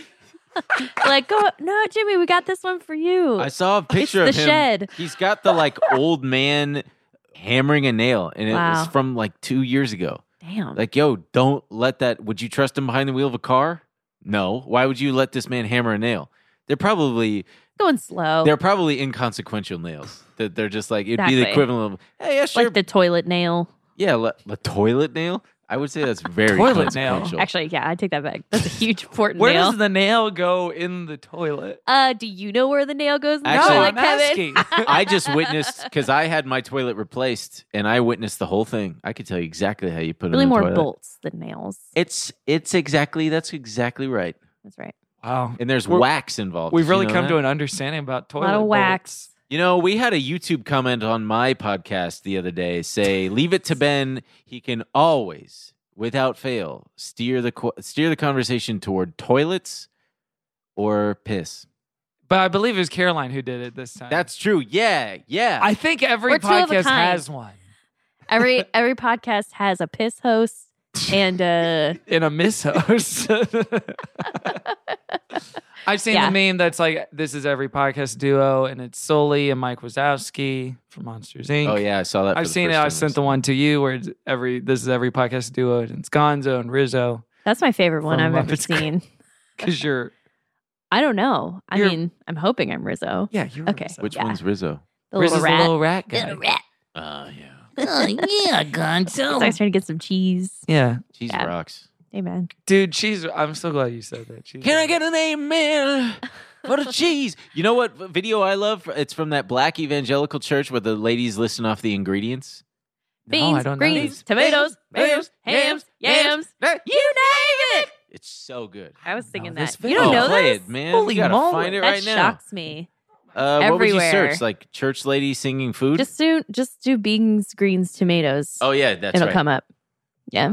Like, go, no, Jimmy, we got this one for you. I saw a picture It's of the him. shed. He's got the like old man hammering a nail, and it Wow. was from like 2 years ago. Damn. Like, yo, don't let that. Would you trust him behind the wheel of a car? No. Why would you let this man hammer a nail? They're probably Going slow. they're probably inconsequential nails. That they're just like it'd be the Exactly. equivalent of, hey, yeah, sure, Like the toilet nail. yeah, the toilet nail. I would say that's very Toilet nail. consequential. Actually, yeah, I take that back. That's a huge important where nail. does the nail go in the toilet? Do you know where the nail goes in the Actually, toilet, I'm Kevin? asking. I just witnessed because I had my toilet replaced, and I witnessed the whole thing. I could tell you exactly how you put Really it in the more toilet. bolts than nails. It's exactly that's exactly right. That's right. Wow. And there's We're- wax involved. We've Did you really know come that? to an understanding about A toilet lot of wax. bolts. You know, we had a YouTube comment on my podcast the other day say, "Leave it to Ben. He can always, without fail, steer the conversation toward toilets or piss." But I believe it was Caroline who did it this time. That's true. Yeah. I think every We're two of a podcast kind. has one. Every podcast has a piss host and In a miss host. I've seen the meme that's like, this is every podcast duo, and it's Sully and Mike Wazowski from Monsters, Inc. Oh, yeah, I saw that. I've seen it. I sent the one to you where it's this is every podcast duo, and it's Gonzo and Rizzo. That's my favorite one From I've ever Muppets seen. Because you're... I don't know. I mean, I'm hoping I'm Rizzo. Yeah, you're okay. Rizzo. Which one's Rizzo? The Rizzo's little rat. the little rat guy. Little rat. Yeah. Oh, yeah, Gonzo. I was trying to get some cheese. Yeah. Cheese Yeah. rocks. Amen. Dude, cheese... I'm so glad you said that. Cheese. Can I get an amen for the cheese? You know what video I love? It's from that black evangelical church where the ladies listing off the ingredients. Beans, I don't know greens, this. tomatoes, potatoes, hams, yams. You name it. It's so good. I was singing this that. You don't know play this? it, man. Holy you gotta moly. find it That right now. shocks me. What would you Everywhere. search? Like church ladies singing food? Just do beans, greens, tomatoes. Oh yeah, that's It'll right. come up. Yeah.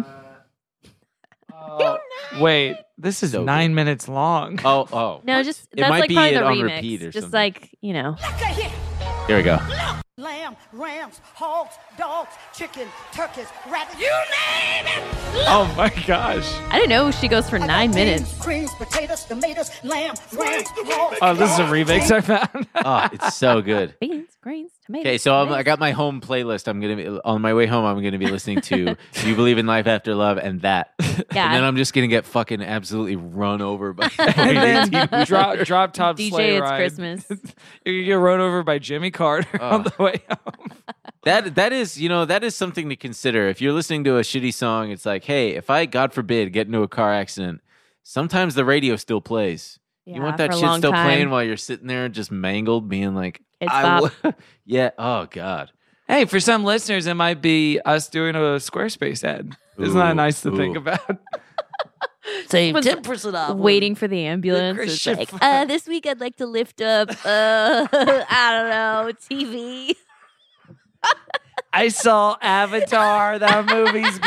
Wait, this is So good. 9 minutes long. Oh. No, just It that's might like be probably it the on remix. repeat or just something. like, you know. Here we go. Lamb, rams, hogs, dogs, chicken, turkeys, rabbits. You name it. Oh my gosh. I didn't know she goes for 9 minutes. Beans, greens, potatoes, tomatoes, lamb, rams, hogs. Oh, this is a remix I found. Oh, it's so good. Beans, greens, tomatoes. Okay, so I tomatoes. got my home playlist. I'm gonna be on my way home. I'm gonna be listening to "Do You Believe in Life After Love" and that. Yeah. And then I'm just gonna get fucking absolutely run over by. And then drop top DJ, sleigh it's ride. Christmas. You get run over by Jimmy Carter on the way home. That is something to consider. If you're listening to a shitty song, it's like, hey, if I, God forbid, get into a car accident, sometimes the radio still plays. You Yeah, want that for a shit long still time. playing while you're sitting there just mangled, being like, It's Bob. yeah. Oh God. Hey, for some listeners, it might be us doing a Squarespace ad. Isn't that Ooh, nice to think ooh. about? Save Was 10% off. Waiting for the ambulance. It's Christian like, flag. this week I'd like to lift up, I don't know, TV. I saw Avatar. That movie's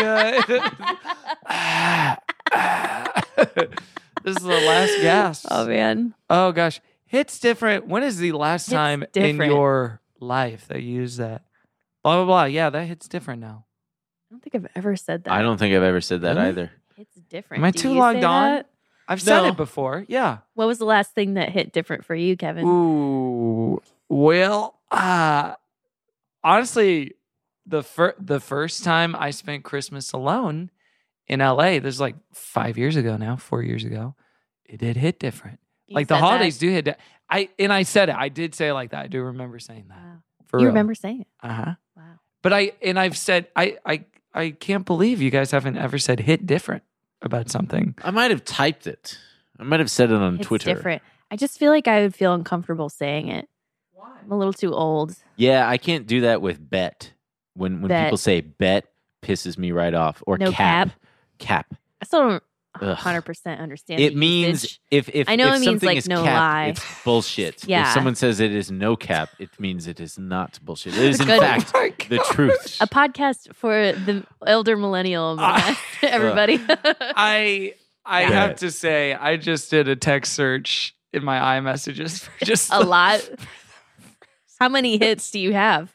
good. This is the last gasp. Oh, man. Oh gosh, Hit's different. When is the last Hit's time in different. your life that you used that? Blah blah blah. Yeah, that hit's different now. I don't think I've ever said that. I don't think I've ever said that Really? either. It's different. Am I Do too you logged say on? that? I've said No. it before. Yeah. What was the last thing that hit different for you, Kevin? Ooh. Well, honestly, the first time I spent Christmas alone in LA, this is like 5 years ago now, 4 years ago, it did hit different. You Like the said holidays that? do hit. I said it. I did say it like that. I do remember saying that. Wow. For You real. remember saying it. Uh-huh. Wow. But I've said I can't believe you guys haven't ever said hit different about something. I might have typed it. I might have said it on It's Twitter. different. I just feel like I would feel uncomfortable saying it. Why? I'm a little too old. Yeah, I can't do that with bet. When Bet. people say bet, pisses me right off. Or No cap. cap. Cap. I still don't Ugh. 100% understand It the means usage. if I know if it means, something like, is no capped, lie. it's bullshit. Yeah. If someone says it is no cap, it means it is not bullshit. It is in Good. fact Oh my the truth. A podcast for the elder millennial, everybody. I Yeah. have to say I just did a text search in my iMessages for just A lot. How many hits do you have?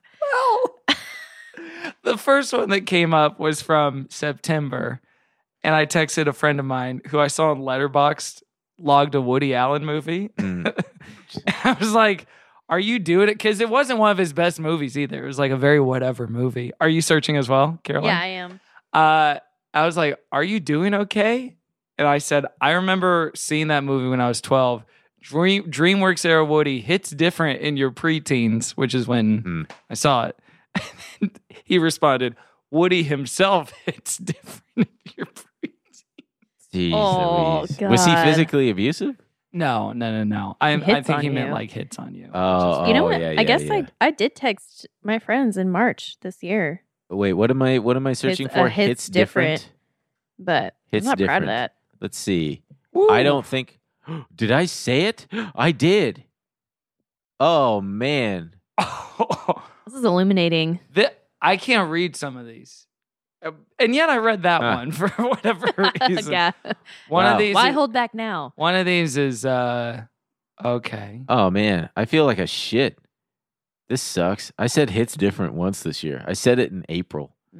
The first one that came up was from September, and I texted a friend of mine who I saw on Letterboxd logged a Woody Allen movie. I was like, "Are you doing it?" Because it wasn't one of his best movies either. It was like a very whatever movie. Are you searching as well, Caroline? Yeah, I am. I was like, "Are you doing okay?" And I said, "I remember seeing that movie when I was 12. DreamWorks era Woody hits different in your preteens, which is when I saw it." And he responded, "Woody himself hits different in your preteens." Jeez Oh, Louise. Was he God. physically abusive? No. I Hits think on he meant you. like hits on you. Oh, You know what? Yeah, I guess yeah. I did text my friends in March this year, Wait, what am I searching for? hits different. but Hits I'm not proud different. of that. Let's see. I don't think. Did I say it? I did. Oh man. This is illuminating. I can't read some of these. And yet I read that one for whatever reason. Yeah. One Wow. of these Why is, hold back now? one of these is okay. Oh man, I feel like a shit. This sucks. I said hits different once this year. I said it in April.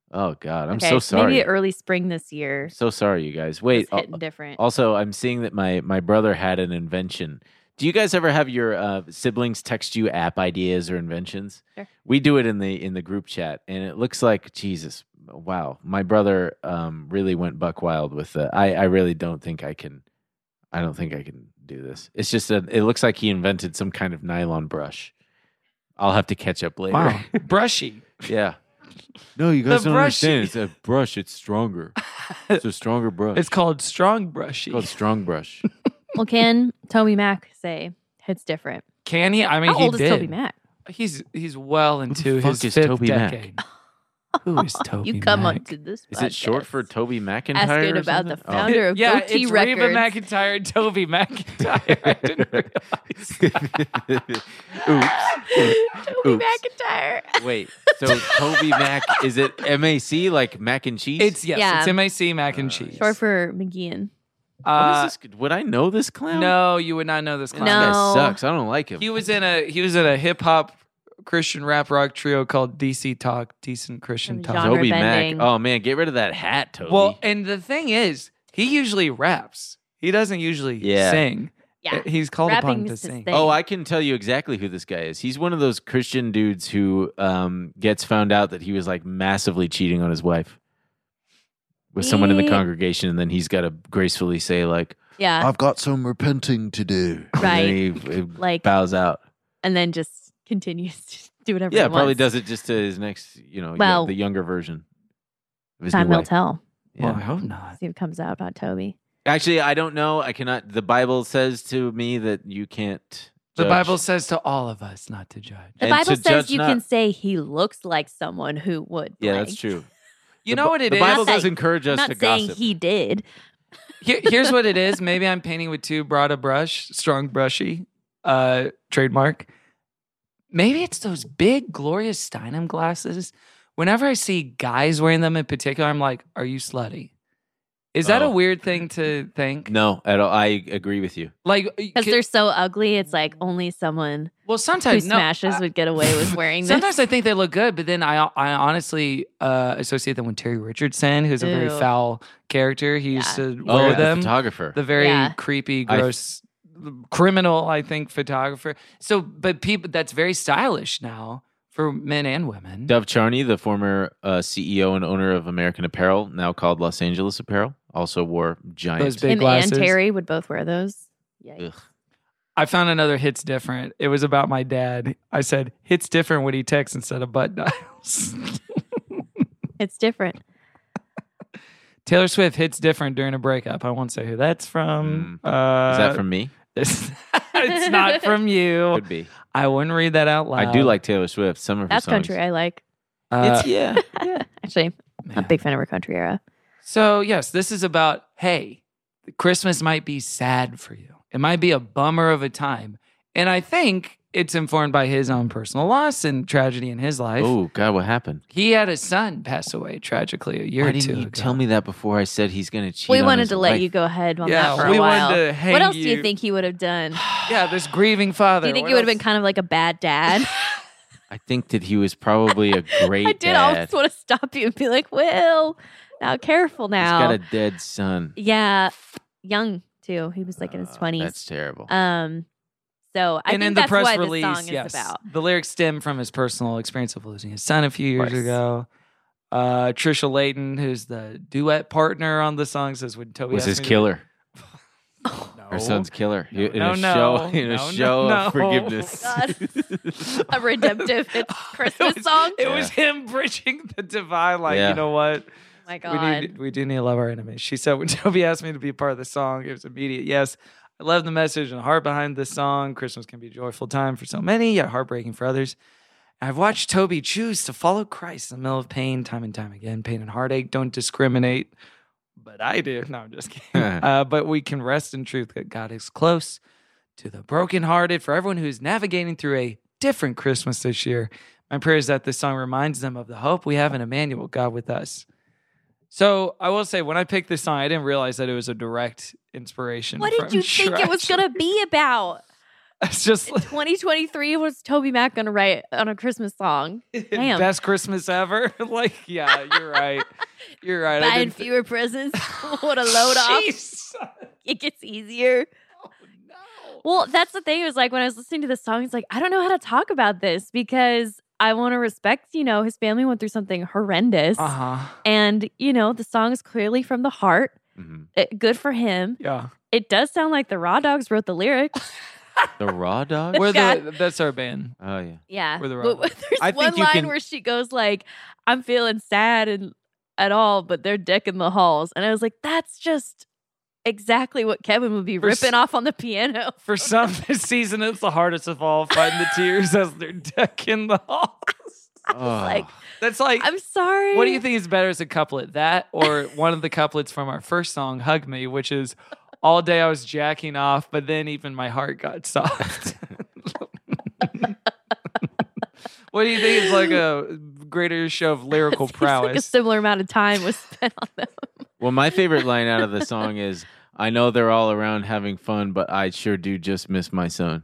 Oh God, I'm Okay, so sorry. Maybe early spring this year. So sorry, you guys. Wait, It's hitting different. Also, I'm seeing that my brother had an invention. Do you guys ever have your siblings text you app ideas or inventions? Sure. We do it in the group chat, and it looks like Jesus. Wow, my brother really went buck wild with the. I really don't think I can. I don't think I can do this. It's just it looks like he invented some kind of nylon brush. I'll have to catch up later. Wow, brushy. Yeah. No, you guys The don't understand. brushy. It's a brush. It's stronger. It's a stronger brush. It's called strong brushy. It's called strong brush. Well, can Toby Mac say it's different? Can he? I mean, How he old did. is Toby Mac? He's well into fuck his is fifth Toby Mac? decade. Who is Toby You come Mac? onto this Is it short podcast for Toby McIntyre? asking or about the something? founder of Yeah, Goatee it's Records. Reba McEntire and Toby McIntyre. I didn't realize. Toby Oops. McIntyre. Wait, so Toby Mac, is it MAC, like mac and cheese? It's Yeah. it's MAC mac and cheese. Short for McGeehan. What is this? Would I know this clown? No, you would not know this clown. This No. guy sucks. I don't like him. He was in a hip hop Christian rap rock trio called DC Talk, Decent Christian From Talk. genre Toby bending. Mac. Oh, man, get rid of that hat, Toby. Well, and the thing is, he usually raps. He doesn't usually Yeah. sing. Yeah. He's called Rapping upon to is his sing. thing. Oh, I can tell you exactly who this guy is. He's one of those Christian dudes who gets found out that he was like massively cheating on his wife with someone in the Yeah. congregation, and then he's got to gracefully say like, Yeah. "I've got some repenting to do." Right. And then he Like- bows out. And then just continues to do whatever Yeah, he probably wants. does it just to his next, Well, the younger version of his Time new will wife. tell. Well, Yeah. I hope not. See what comes out about Toby. Actually, I don't know. I cannot. The Bible says to me that you can't. The judge. Bible says to all of us not to judge. The And Bible to says judge you not. can say he looks like someone who would. Yeah, blank. that's true. You know what it the is? Bible Not does that- encourage us I'm to not saying gossip. he did. Here's what it is. Maybe I'm painting with too broad a brush, strong brushy, trademark. Maybe it's those big Gloria Steinem glasses. Whenever I see guys wearing them in particular, I'm like, are you slutty? Is that a Oh. weird thing to think? No, at all. I agree with you. Like, Because they're so ugly, it's like only someone well, who sometimes no, smashes would get away with wearing them. Sometimes I think they look good, but then I honestly associate them with Terry Richardson, who's a very Ew. foul character. He used Yeah. to Oh, wear the them. photographer. The very Yeah. creepy, I- gross, criminal, I think, photographer. So, but people, that's very stylish now for men and women. Dove Charney, the former CEO and owner of American Apparel, now called Los Angeles Apparel, also wore giant. Those big Him glasses. and Terry would both wear those. Yikes. Ugh. I found another Hits Different. It was about my dad. I said, Hits Different when he texts instead of butt dials. It's different. Taylor Swift hits different during a breakup. I won't say who that's from. Is that from me? It's not from you. Could be. I wouldn't read that out loud. I do like Taylor Swift. Some of her That's songs. country I like. Uh, Yeah. Actually, I'm a big fan of her country era. So, yes, this is about, hey, Christmas might be sad for you. It might be a bummer of a time. And I think it's informed by his own personal loss and tragedy in his life. Oh God, what happened? He had a son pass away tragically a year Why or two didn't you ago. tell me that before I said he's going to cheat? We on wanted his to let wife? you go ahead on Yeah, that for we a wanted while. to hang What else do you- you think he would have done? Yeah, this grieving father. Do you think What he would have else? been kind of like a bad dad? I think that he was probably a great I did dad. almost want to stop you and be like, Will, now careful now. He's got a dead son. Yeah, young too. He was like in his 20s. That's terrible. So I And think in the that's press why release, the song is yes, about. the lyrics stem from his personal experience of losing his son a few years course. ago. Trisha Layton, who's the duet partner on the song, says when Toby Was asked his me to- killer. No. Her son's killer. In No, a no. show, in a No, show no, of no. forgiveness. God. A redemptive Christmas song. It was him bridging the divide. Like, Yeah. you know what? Oh my God. We do need to love our enemies. She said when Toby asked me to be part of the song, it was immediate yes. I love the message and the heart behind this song. Christmas can be a joyful time for so many, yet heartbreaking for others. I've watched Toby choose to follow Christ in the middle of pain time and time again. Pain and heartache don't discriminate, but I do. No, I'm just kidding. But we can rest in truth that God is close to the brokenhearted. For everyone who's navigating through a different Christmas this year, my prayer is that this song reminds them of the hope we have in Emmanuel, God with us. So I will say, when I picked this song, I didn't realize that it was a direct inspiration. What did from you think it was Shrek. going to be about? It's just 2023 was Toby Mac gonna write on a Christmas song. Damn. best Christmas ever. Like, yeah, you're right. You're right. I Buying didn't fewer presents. What a load off. Jeez. It gets easier. Well, that's the thing. It was like when I was listening to the song, it's like, I don't know how to talk about this because I want to respect, his family went through something horrendous. Uh-huh. And, the song is clearly from the heart. Good for him. Yeah. It does sound like the Raw Dogs wrote the lyrics. The Raw Dogs? That's our band. Oh, yeah. Yeah. We're the Raw Dogs. There's I one think you line can- where she goes like, I'm feeling sad and at all, but they're decking the halls. And I was like, that's just exactly what Kevin would be ripping off on the piano. For some this season, it's the hardest of all, fighting the tears as they're decking the halls. Like, That's like, I'm sorry. what do you think is better as a couplet? That or one of the couplets from our first song, Hug Me, which is all day I was jacking off, but then even my heart got soft. What do you think is like a greater show of lyrical Seems prowess? like a similar amount of time was spent on them. Well, my favorite line out of the song is, I know they're all around having fun, but I sure do just miss my son.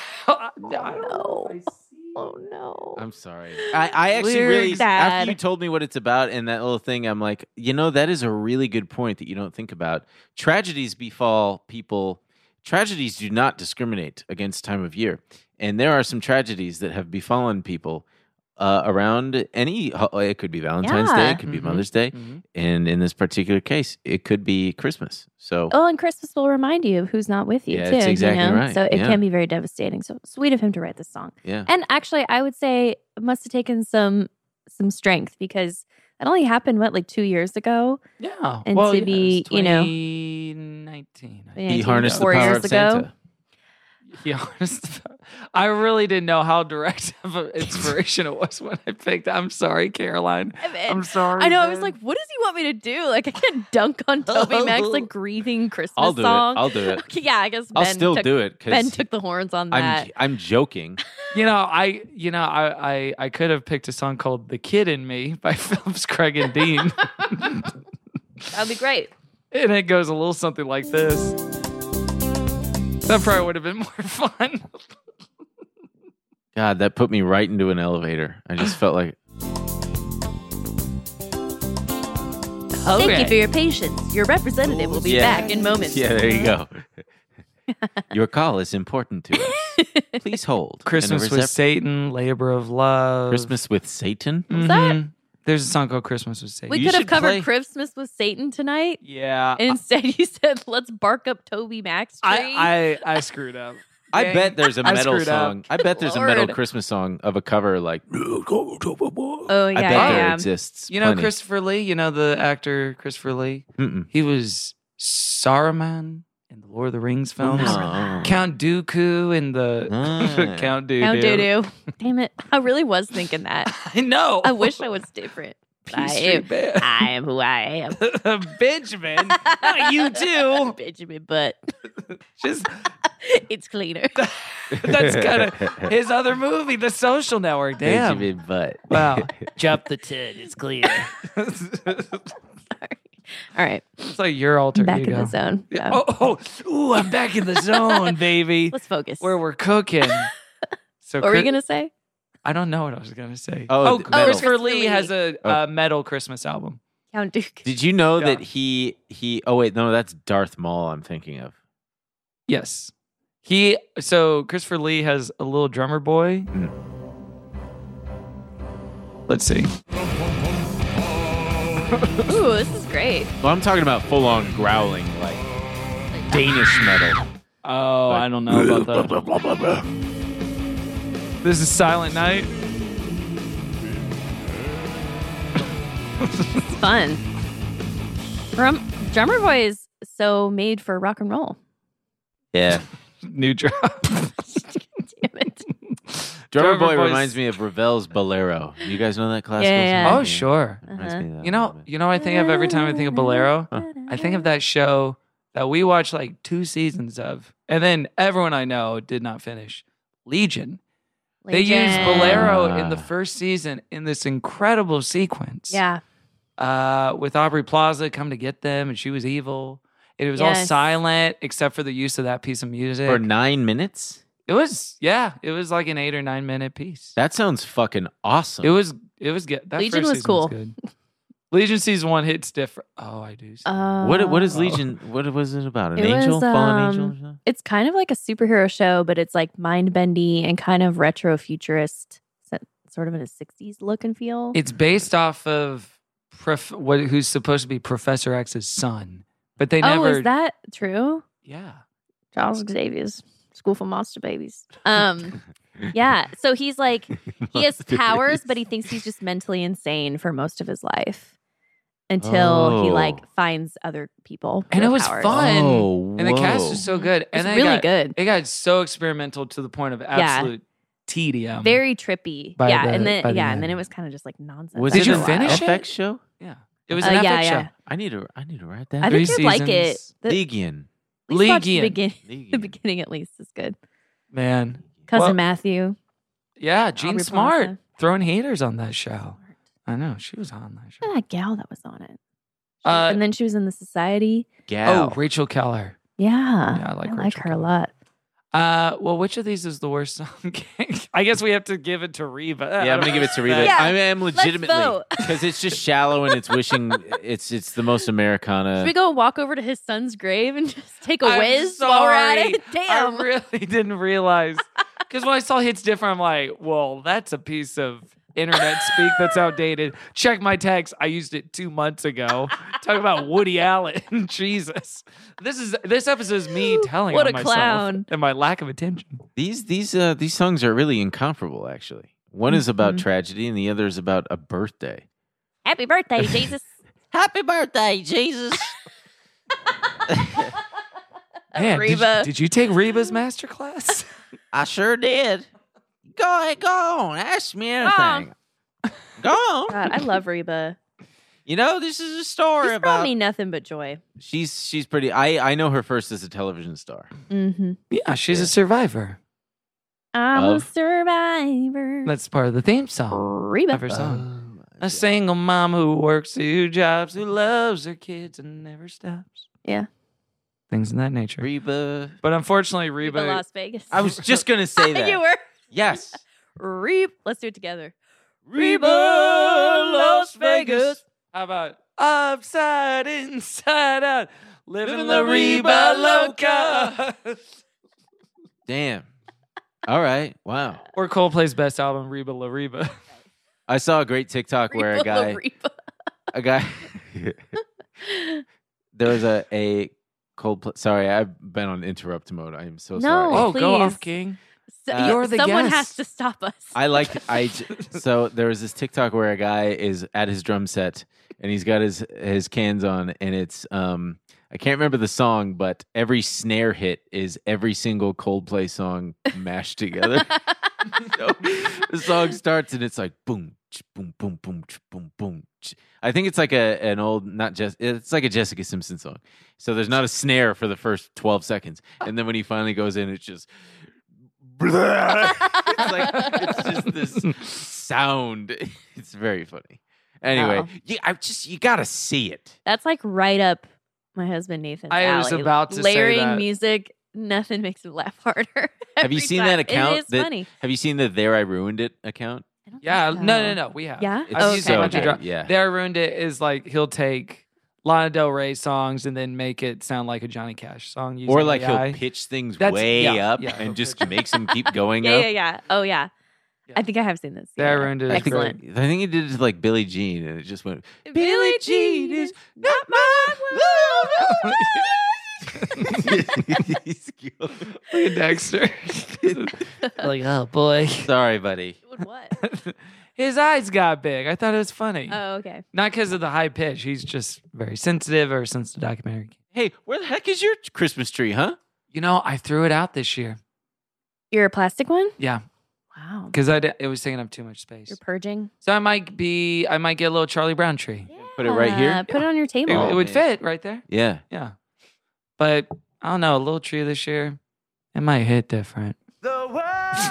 Oh no. I'm sorry. I actually We're really, sad. after you told me what it's about and that little thing, I'm like, that is a really good point that you don't think about. Tragedies befall people. Tragedies do not discriminate against time of year. And there are some tragedies that have befallen people around any, it could be Valentine's Day, it could be Mother's Day. And in this particular case, it could be Christmas. So, and Christmas will remind you of who's not with you, Yeah, too. it's exactly right. So it Yeah. can be very devastating. So sweet of him to write this song. Yeah. And actually, I would say it must have taken some strength because that only happened, 2 years ago? Yeah. And well, to be, 2019. he harnessed the 4 power years of ago. Santa. He harnessed. I really didn't know how direct of an inspiration it was when I picked. I'm sorry, Caroline. I'm sorry. I know. I was man. like, what does he want me to do? Like, I can't dunk on Toby Mac's grieving Christmas I'll do song. it. I'll do it. Okay, yeah, I guess I'll Ben still took, do it. 'Cause Ben took the horns on that. I'm joking. I could have picked a song called "The Kid in Me" by Phillips, Craig, and Dean, That'd be great. and it goes a little something like this. That probably would have been more fun. God, that put me right into an elevator. I just felt like, Thank you for your patience. Your representative will be back in moments. Yeah, there you go. Your call is important to us. Please hold. Christmas And a with recep- Satan, Labor of Love. Christmas with Satan? Mhm. There's a song called Christmas with Satan. We could have covered Christmas with Satan tonight. Yeah. And instead you said, let's bark up Toby Mac's tree. I screwed up. I bet there's a I metal screwed up. song. I bet there's a metal Lord. Christmas song of a cover like. Oh, yeah, I bet yeah, there yeah. exists. You know plenty. Christopher Lee? The actor Christopher Lee? Mm-mm. He was Saruman in the Lord of the Rings films. Oh. Count Dooku in the Ah. Count Doo. Count Doo-Doo. Damn it. I really was thinking that. I know. I wish I was different. But I Street am. Band. I am who I am. Benjamin. Not you too. Benjamin Butt. Just It's cleaner. that's kind of his other movie, The Social Network. Damn. Benjamin Butt. Wow. Drop the tit. It's clear. All right. It's like your alter Back ego. in the zone. Yeah. Ooh, I'm back in the zone, baby. Let's focus. Where we're cooking. So What were you going to say? I don't know what I was going to say. Oh, metal. Christopher Lee has a Oh. metal Christmas album. Count Dooku. Did you know Yeah. that he? Oh wait, no, that's Darth Maul. I'm thinking of. Yes. So Christopher Lee has a little drummer boy. Let's see. Ooh, this is great. Well, I'm talking about full on growling like Danish metal. Oh, I don't know about that. This is Silent Night. It's fun. Drummer Boy is so made for rock and roll. Yeah. New drop. Damn it. Drummer Boy Boy's- reminds me of Ravel's Bolero. You guys know that classical Yeah. song? Oh, sure. Reminds me of that You a know, little bit. you know what I think of every time I think of Bolero? I think of that show that we watched like 2 seasons of. And then everyone I know did not finish. Legion. They used Bolero in the first season in this incredible sequence. Yeah. With Aubrey Plaza come to get them, and she was evil. It was all Yes. silent except for the use of that piece of music. For 9 minutes? It was like an 8 or 9 minute piece. That sounds fucking awesome. It was good. That Legion first was season cool. good. Legion season 1 hits different. Oh, I do. What is Legion? What was it about? An It angel, was, fallen angel? Or something? It's kind of like a superhero show, but it's like mind bendy and kind of retro futurist, sort of in a 60s look and feel. It's based off of who's supposed to be Professor X's son, but they never. Oh, is that true? Yeah. Charles Xavier's School for Monster Babies. Yeah. So he's like, he has powers, but he thinks he's just mentally insane for most of his life until he like finds other people. And it was powers. fun. Oh, and the cast was so good. And It's then really good. It got so experimental to the point of absolute tedium. Very trippy. By Yeah. the- and by then the and then end. it was kind of just like nonsense. Was Did it you an finish FX it? show? Yeah. It was an FX show. I need to write that. I think 3 you'd like it. seasons. Legion. At least watch Legion. the beginning at least is good. Man. Cousin Well, Matthew. Yeah, Gene Aubrey Smart Plaza. throwing haters on that show. I know. She was on that show. Look at that gal that was on it. Uh, And then she was in the Society. Gal. Oh, Rachel Keller. Yeah. Yeah, I like Rachel her a Keller. lot. Well, which of these is the worst song? I guess we have to give it to Reba. Yeah, I'm gonna give it to Reba. Yeah, I am let's legitimately vote. because it's just shallow and it's wishing it's the most Americana. Should we go walk over to his son's grave and just take a I'm whiz while we're at sorry. it? Damn. I really didn't realize. Because when I saw Hits Different, I'm like, well, that's a piece of internet speak that's outdated. Check my text. I used it 2 months ago. Talk about Woody Allen. Jesus. This episode is me telling What on a myself clown. and my lack of attention. These songs are really incomparable. Actually, one is about tragedy and the other is about a birthday. Happy birthday, Jesus. Happy birthday, Jesus! Man, Reba. did you take Reba's masterclass? I sure did. Go ahead, go on. Ask me anything. Go on. God, I love Reba. You know, this is a story She's brought about. me nothing but joy. She's pretty. I know her first as a television star. Mm-hmm. Yeah, she's a survivor. I'm a Of? survivor. That's part of the theme song Reba. of her song. A single mom who works 2 jobs, who loves her kids and never stops. Yeah. Things in that nature. Reba. But unfortunately, Reba. Reba Las Vegas. I was just gonna say that. You were. Yes. Reba. Let's do it together. Reba Las Vegas. How about upside, inside out, living the Reba Loca? Damn. All right. Wow. Or Coldplay's best album, Reba La Reba. I saw a great TikTok where Reba La Reba. a guy, there was a Coldplay. Sorry, I've been on interrupt mode. I am so No. sorry. Oh, go please. off, King. You're the Someone guest. has to stop us. So there was this TikTok where a guy is at his drum set and he's got his cans on and it's I can't remember the song, but every snare hit is every single Coldplay song mashed together. So the song starts and it's like boom, boom, boom, boom, boom, boom. I think it's like an old, it's like a Jessica Simpson song. So there's not a snare for the first 12 seconds, and then when he finally goes in, it's just. It's just this sound. It's very funny. Anyway, Wow. you gotta see it. That's like right up my husband Nathan's I was alley. about to say Layering that. music, nothing makes me laugh harder. Have you every seen time. that account? It is funny. Have you seen the There I Ruined It account? I don't Yeah, think no. We have. Yeah? It's I've used okay, a bunch of okay. drum. Yeah. There I Ruined It is like he'll take Lana Del Rey songs and then make it sound like a Johnny Cash song. Or using like AI. he'll pitch things That's- way yeah, up yeah. and just makes them keep going Yeah, up. yeah. Oh, yeah. I think I have seen this. There I Yeah. Ruined It is Excellent. great. I think he did it to like Billie Jean, and it just went. Billie Jean is not my He's cute. Look at Dexter. Like, oh boy. Sorry, buddy. What? His eyes got big. I thought it was funny. Oh, okay. Not because of the high pitch. He's just very sensitive ever since the documentary. Hey, where the heck is your Christmas tree, huh? You know, I threw it out this year. You're a plastic one? Yeah, Wow. because it was taking up too much space. You're purging? So I might get a little Charlie Brown tree. Put it right here? Put it on your It, table. it would man. fit right there. Yeah. Yeah. But I don't know, a little tree this year, it might hit different. The world.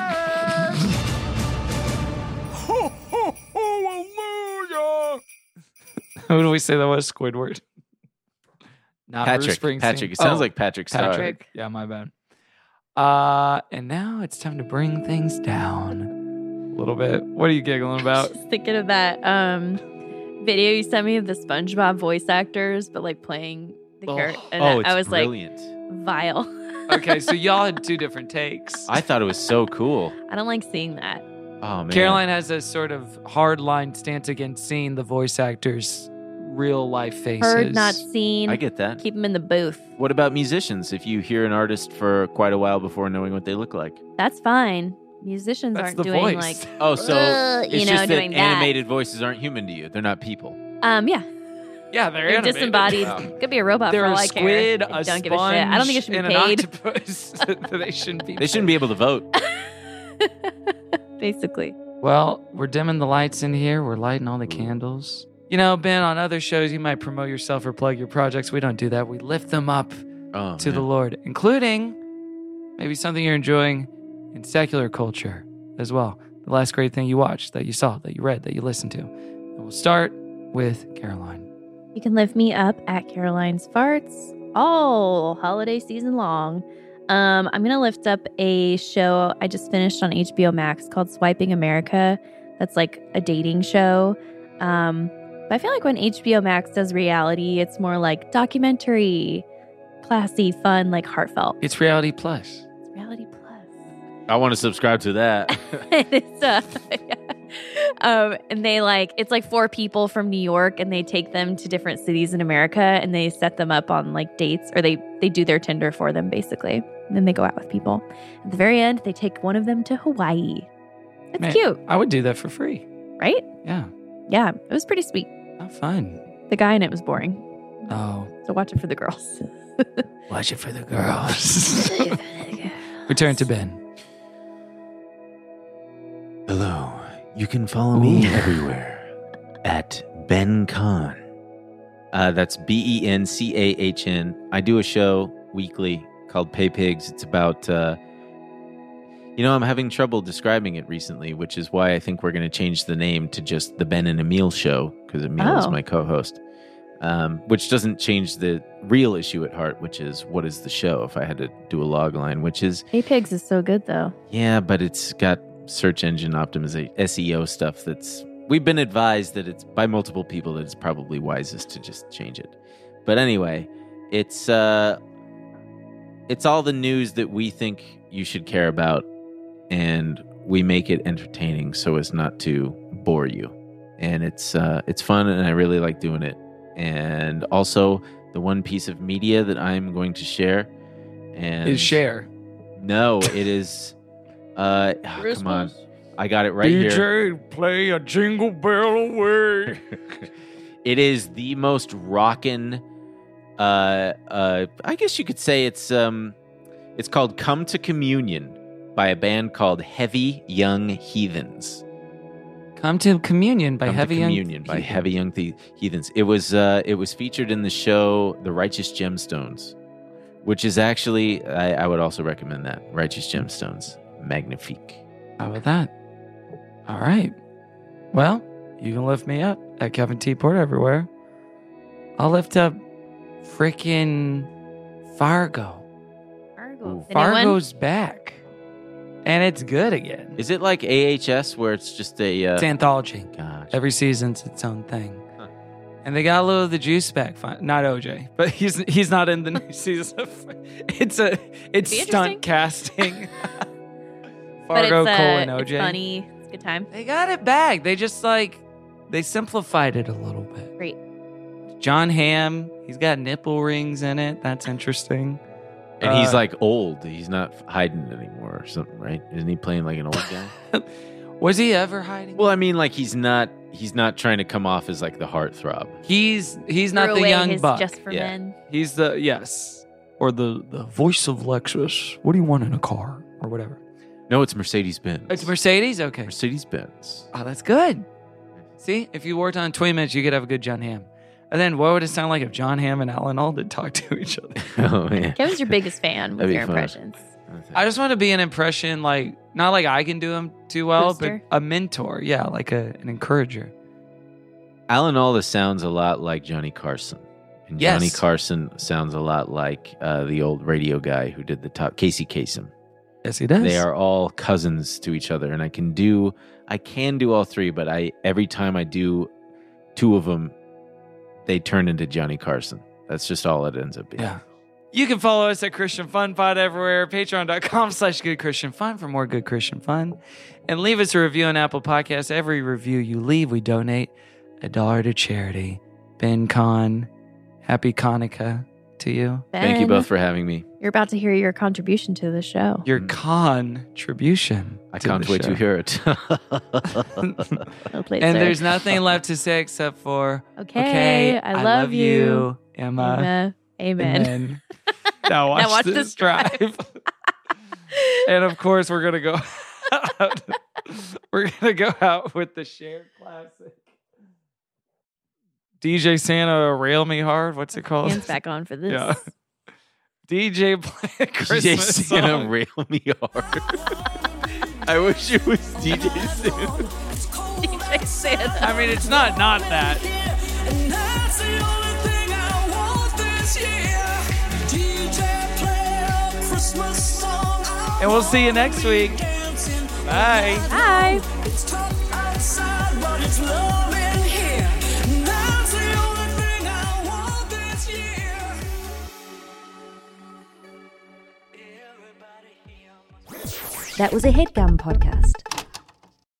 Ho, ho, ho, Who do we say that was? Squidward. Not Bruce Patrick. Springsteen. Patrick. It sounds Oh, like Patrick Star. Patrick. Yeah, my bad. And now it's time to bring things down a little bit. What are you giggling about? Just thinking of that video you sent me of the SpongeBob voice actors, but like playing the character. And it's I was brilliant. like, vile. Okay, so y'all had two different takes. I thought it was so cool. I don't like seeing that. Oh, man. Caroline has a sort of hard line stance against seeing the voice actors' real life faces. Heard, not seen. I get that. Keep them in the booth. What about musicians? If you hear an artist for quite a while before knowing what they look like. That's fine. Musicians That's aren't the doing voice. like, Oh, so it's you know, just that doing that. animated voices aren't human to you. They're not people. Yeah. Yeah, they're They're animated. disembodied. Could be a robot They're for all a I care. squid, I a don't give a shit. I don't think it should be and paid. an octopus. They shouldn't be. They shouldn't be able to vote. Basically. Well, we're dimming the lights in here. We're lighting all the candles. You know, Ben, on other shows, you might promote yourself or plug your projects. We don't do that. We lift them up to the Lord, including maybe something you're enjoying in secular culture as well. The last great thing you watched, that you saw, that you read, that you listened to. And we'll start with Caroline. You can lift me up at Caroline's Farts all holiday season long. I'm going to lift up a show I just finished on HBO Max called Swiping America. That's like a dating show. But I feel like when HBO Max does reality, it's more like documentary, classy, fun, like heartfelt. It's Reality Plus. It's Reality Plus. I want to subscribe to that. It's and they like, it's like 4 people from New York and they take them to different cities in America and they set them up on like dates, or they do their Tinder for them basically. And then they go out with people. At the very end, they take one of them to Hawaii. It's Man, cute. I would do that for free. Right? Yeah. Yeah. It was pretty sweet. How fun. The guy in it was boring. Oh. So watch it for the girls. Watch it for the girls. Return to Ben. Hello. You can follow me everywhere at Ben Kahn. That's BenCahn. I do a show weekly called Pay Pigs. It's about, I'm having trouble describing it recently, which is why I think we're going to change the name to just the Ben and Emil Show, because Emil is my co-host, which doesn't change the real issue at heart, which is what is the show, if I had to do a log line, which is... Hey Pigs is so good though. Yeah, but it's got search engine optimization, SEO stuff that's... We've been advised that it's by multiple people that it's probably wisest to just change it. But anyway, it's all the news that we think you should care about, and we make it entertaining so as not to bore you. And it's fun, and I really like doing it. And also, the one piece of media that I'm going to share is share. No, it is. Come on. I got it right DJ, here. play a Jingle Bell Away. It is the most rockin', I guess you could say it's called Come to Communion by a band called Heavy Young Heathens. Come to Communion by Come Heavy to Young Communion by Heavy Young Heathens. It was featured in the show The Righteous Gemstones, which is actually, I would also recommend that. Righteous Gemstones. Magnifique. How about that? All right. Well, you can lift me up at Kevin T. Port everywhere. I'll lift up freaking Fargo. Fargo. Fargo's back. And it's good again. Is it like AHS where it's just a... It's anthology. Gotcha. Every season's its own thing. Huh. And they got a little of the juice back. Not OJ, but he's not in the new season. It's stunt casting. Fargo, Cole, and OJ. It's funny. It's a good time. They got it back. They just they simplified it a little bit. Great. John Hamm, he's got nipple rings in it. That's interesting. And he's old. He's not hiding anymore or something, right? Isn't he playing like an old guy? Was he ever hiding? Well, I mean, he's not trying to come off as like the heartthrob. He's not the young buck. Just for men. He's the or the voice of Lexus. What do you want in a car or whatever? No, it's Mercedes-Benz. It's Mercedes? Okay. Mercedes-Benz. Oh, that's good. See, if you worked on 20 Minutes, you could have a good John Hamm. And then what would it sound like if John Hamm and Alan Alda talked to each other? Oh, man. Kevin's your biggest fan with your impressions. I just want to be an impression, not like I can do them too well, Booster? but a mentor. Yeah, like an encourager. Alan Alda sounds a lot like Johnny Carson. And Yes. Johnny Carson sounds a lot like the old radio guy who did the top, Casey Kasem. Yes, he does. They are all cousins to each other, and I can do all three, but every time I do two of them, they turn into Johnny Carson. That's just all it ends up being. Yeah. You can follow us at Christian Fun Pod everywhere, patreon.com/Good Christian Fun for more Good Christian Fun. And leave us a review on Apple Podcasts. Every review you leave, we donate $1 to charity. Ben Con, happy Hanukkah to you. Ben, Thank you both for having me. You're about to hear your contribution to the show. Your contribution. I can't wait to hear it. Well played, And sir. there's nothing left to say except for, Okay, I love you. Emma. Amen. Now watch, Now watch this this drive. And of course, we're gonna go out. We're gonna go out with the shared classic. DJ Santa, Rail Me Hard. What's it called? Hands back on for this. Yeah. DJ play a Christmas DJ Santa, song. Rail Me Hard. I wish it was DJ Santa. DJ Santa. I mean, it's not that. And that's the only thing I want this year. DJ play a Christmas song. And we'll see you next week. Bye. Bye. It's tough outside, but it's love in here. And that's the only thing I want this year. That was a HeadGum podcast.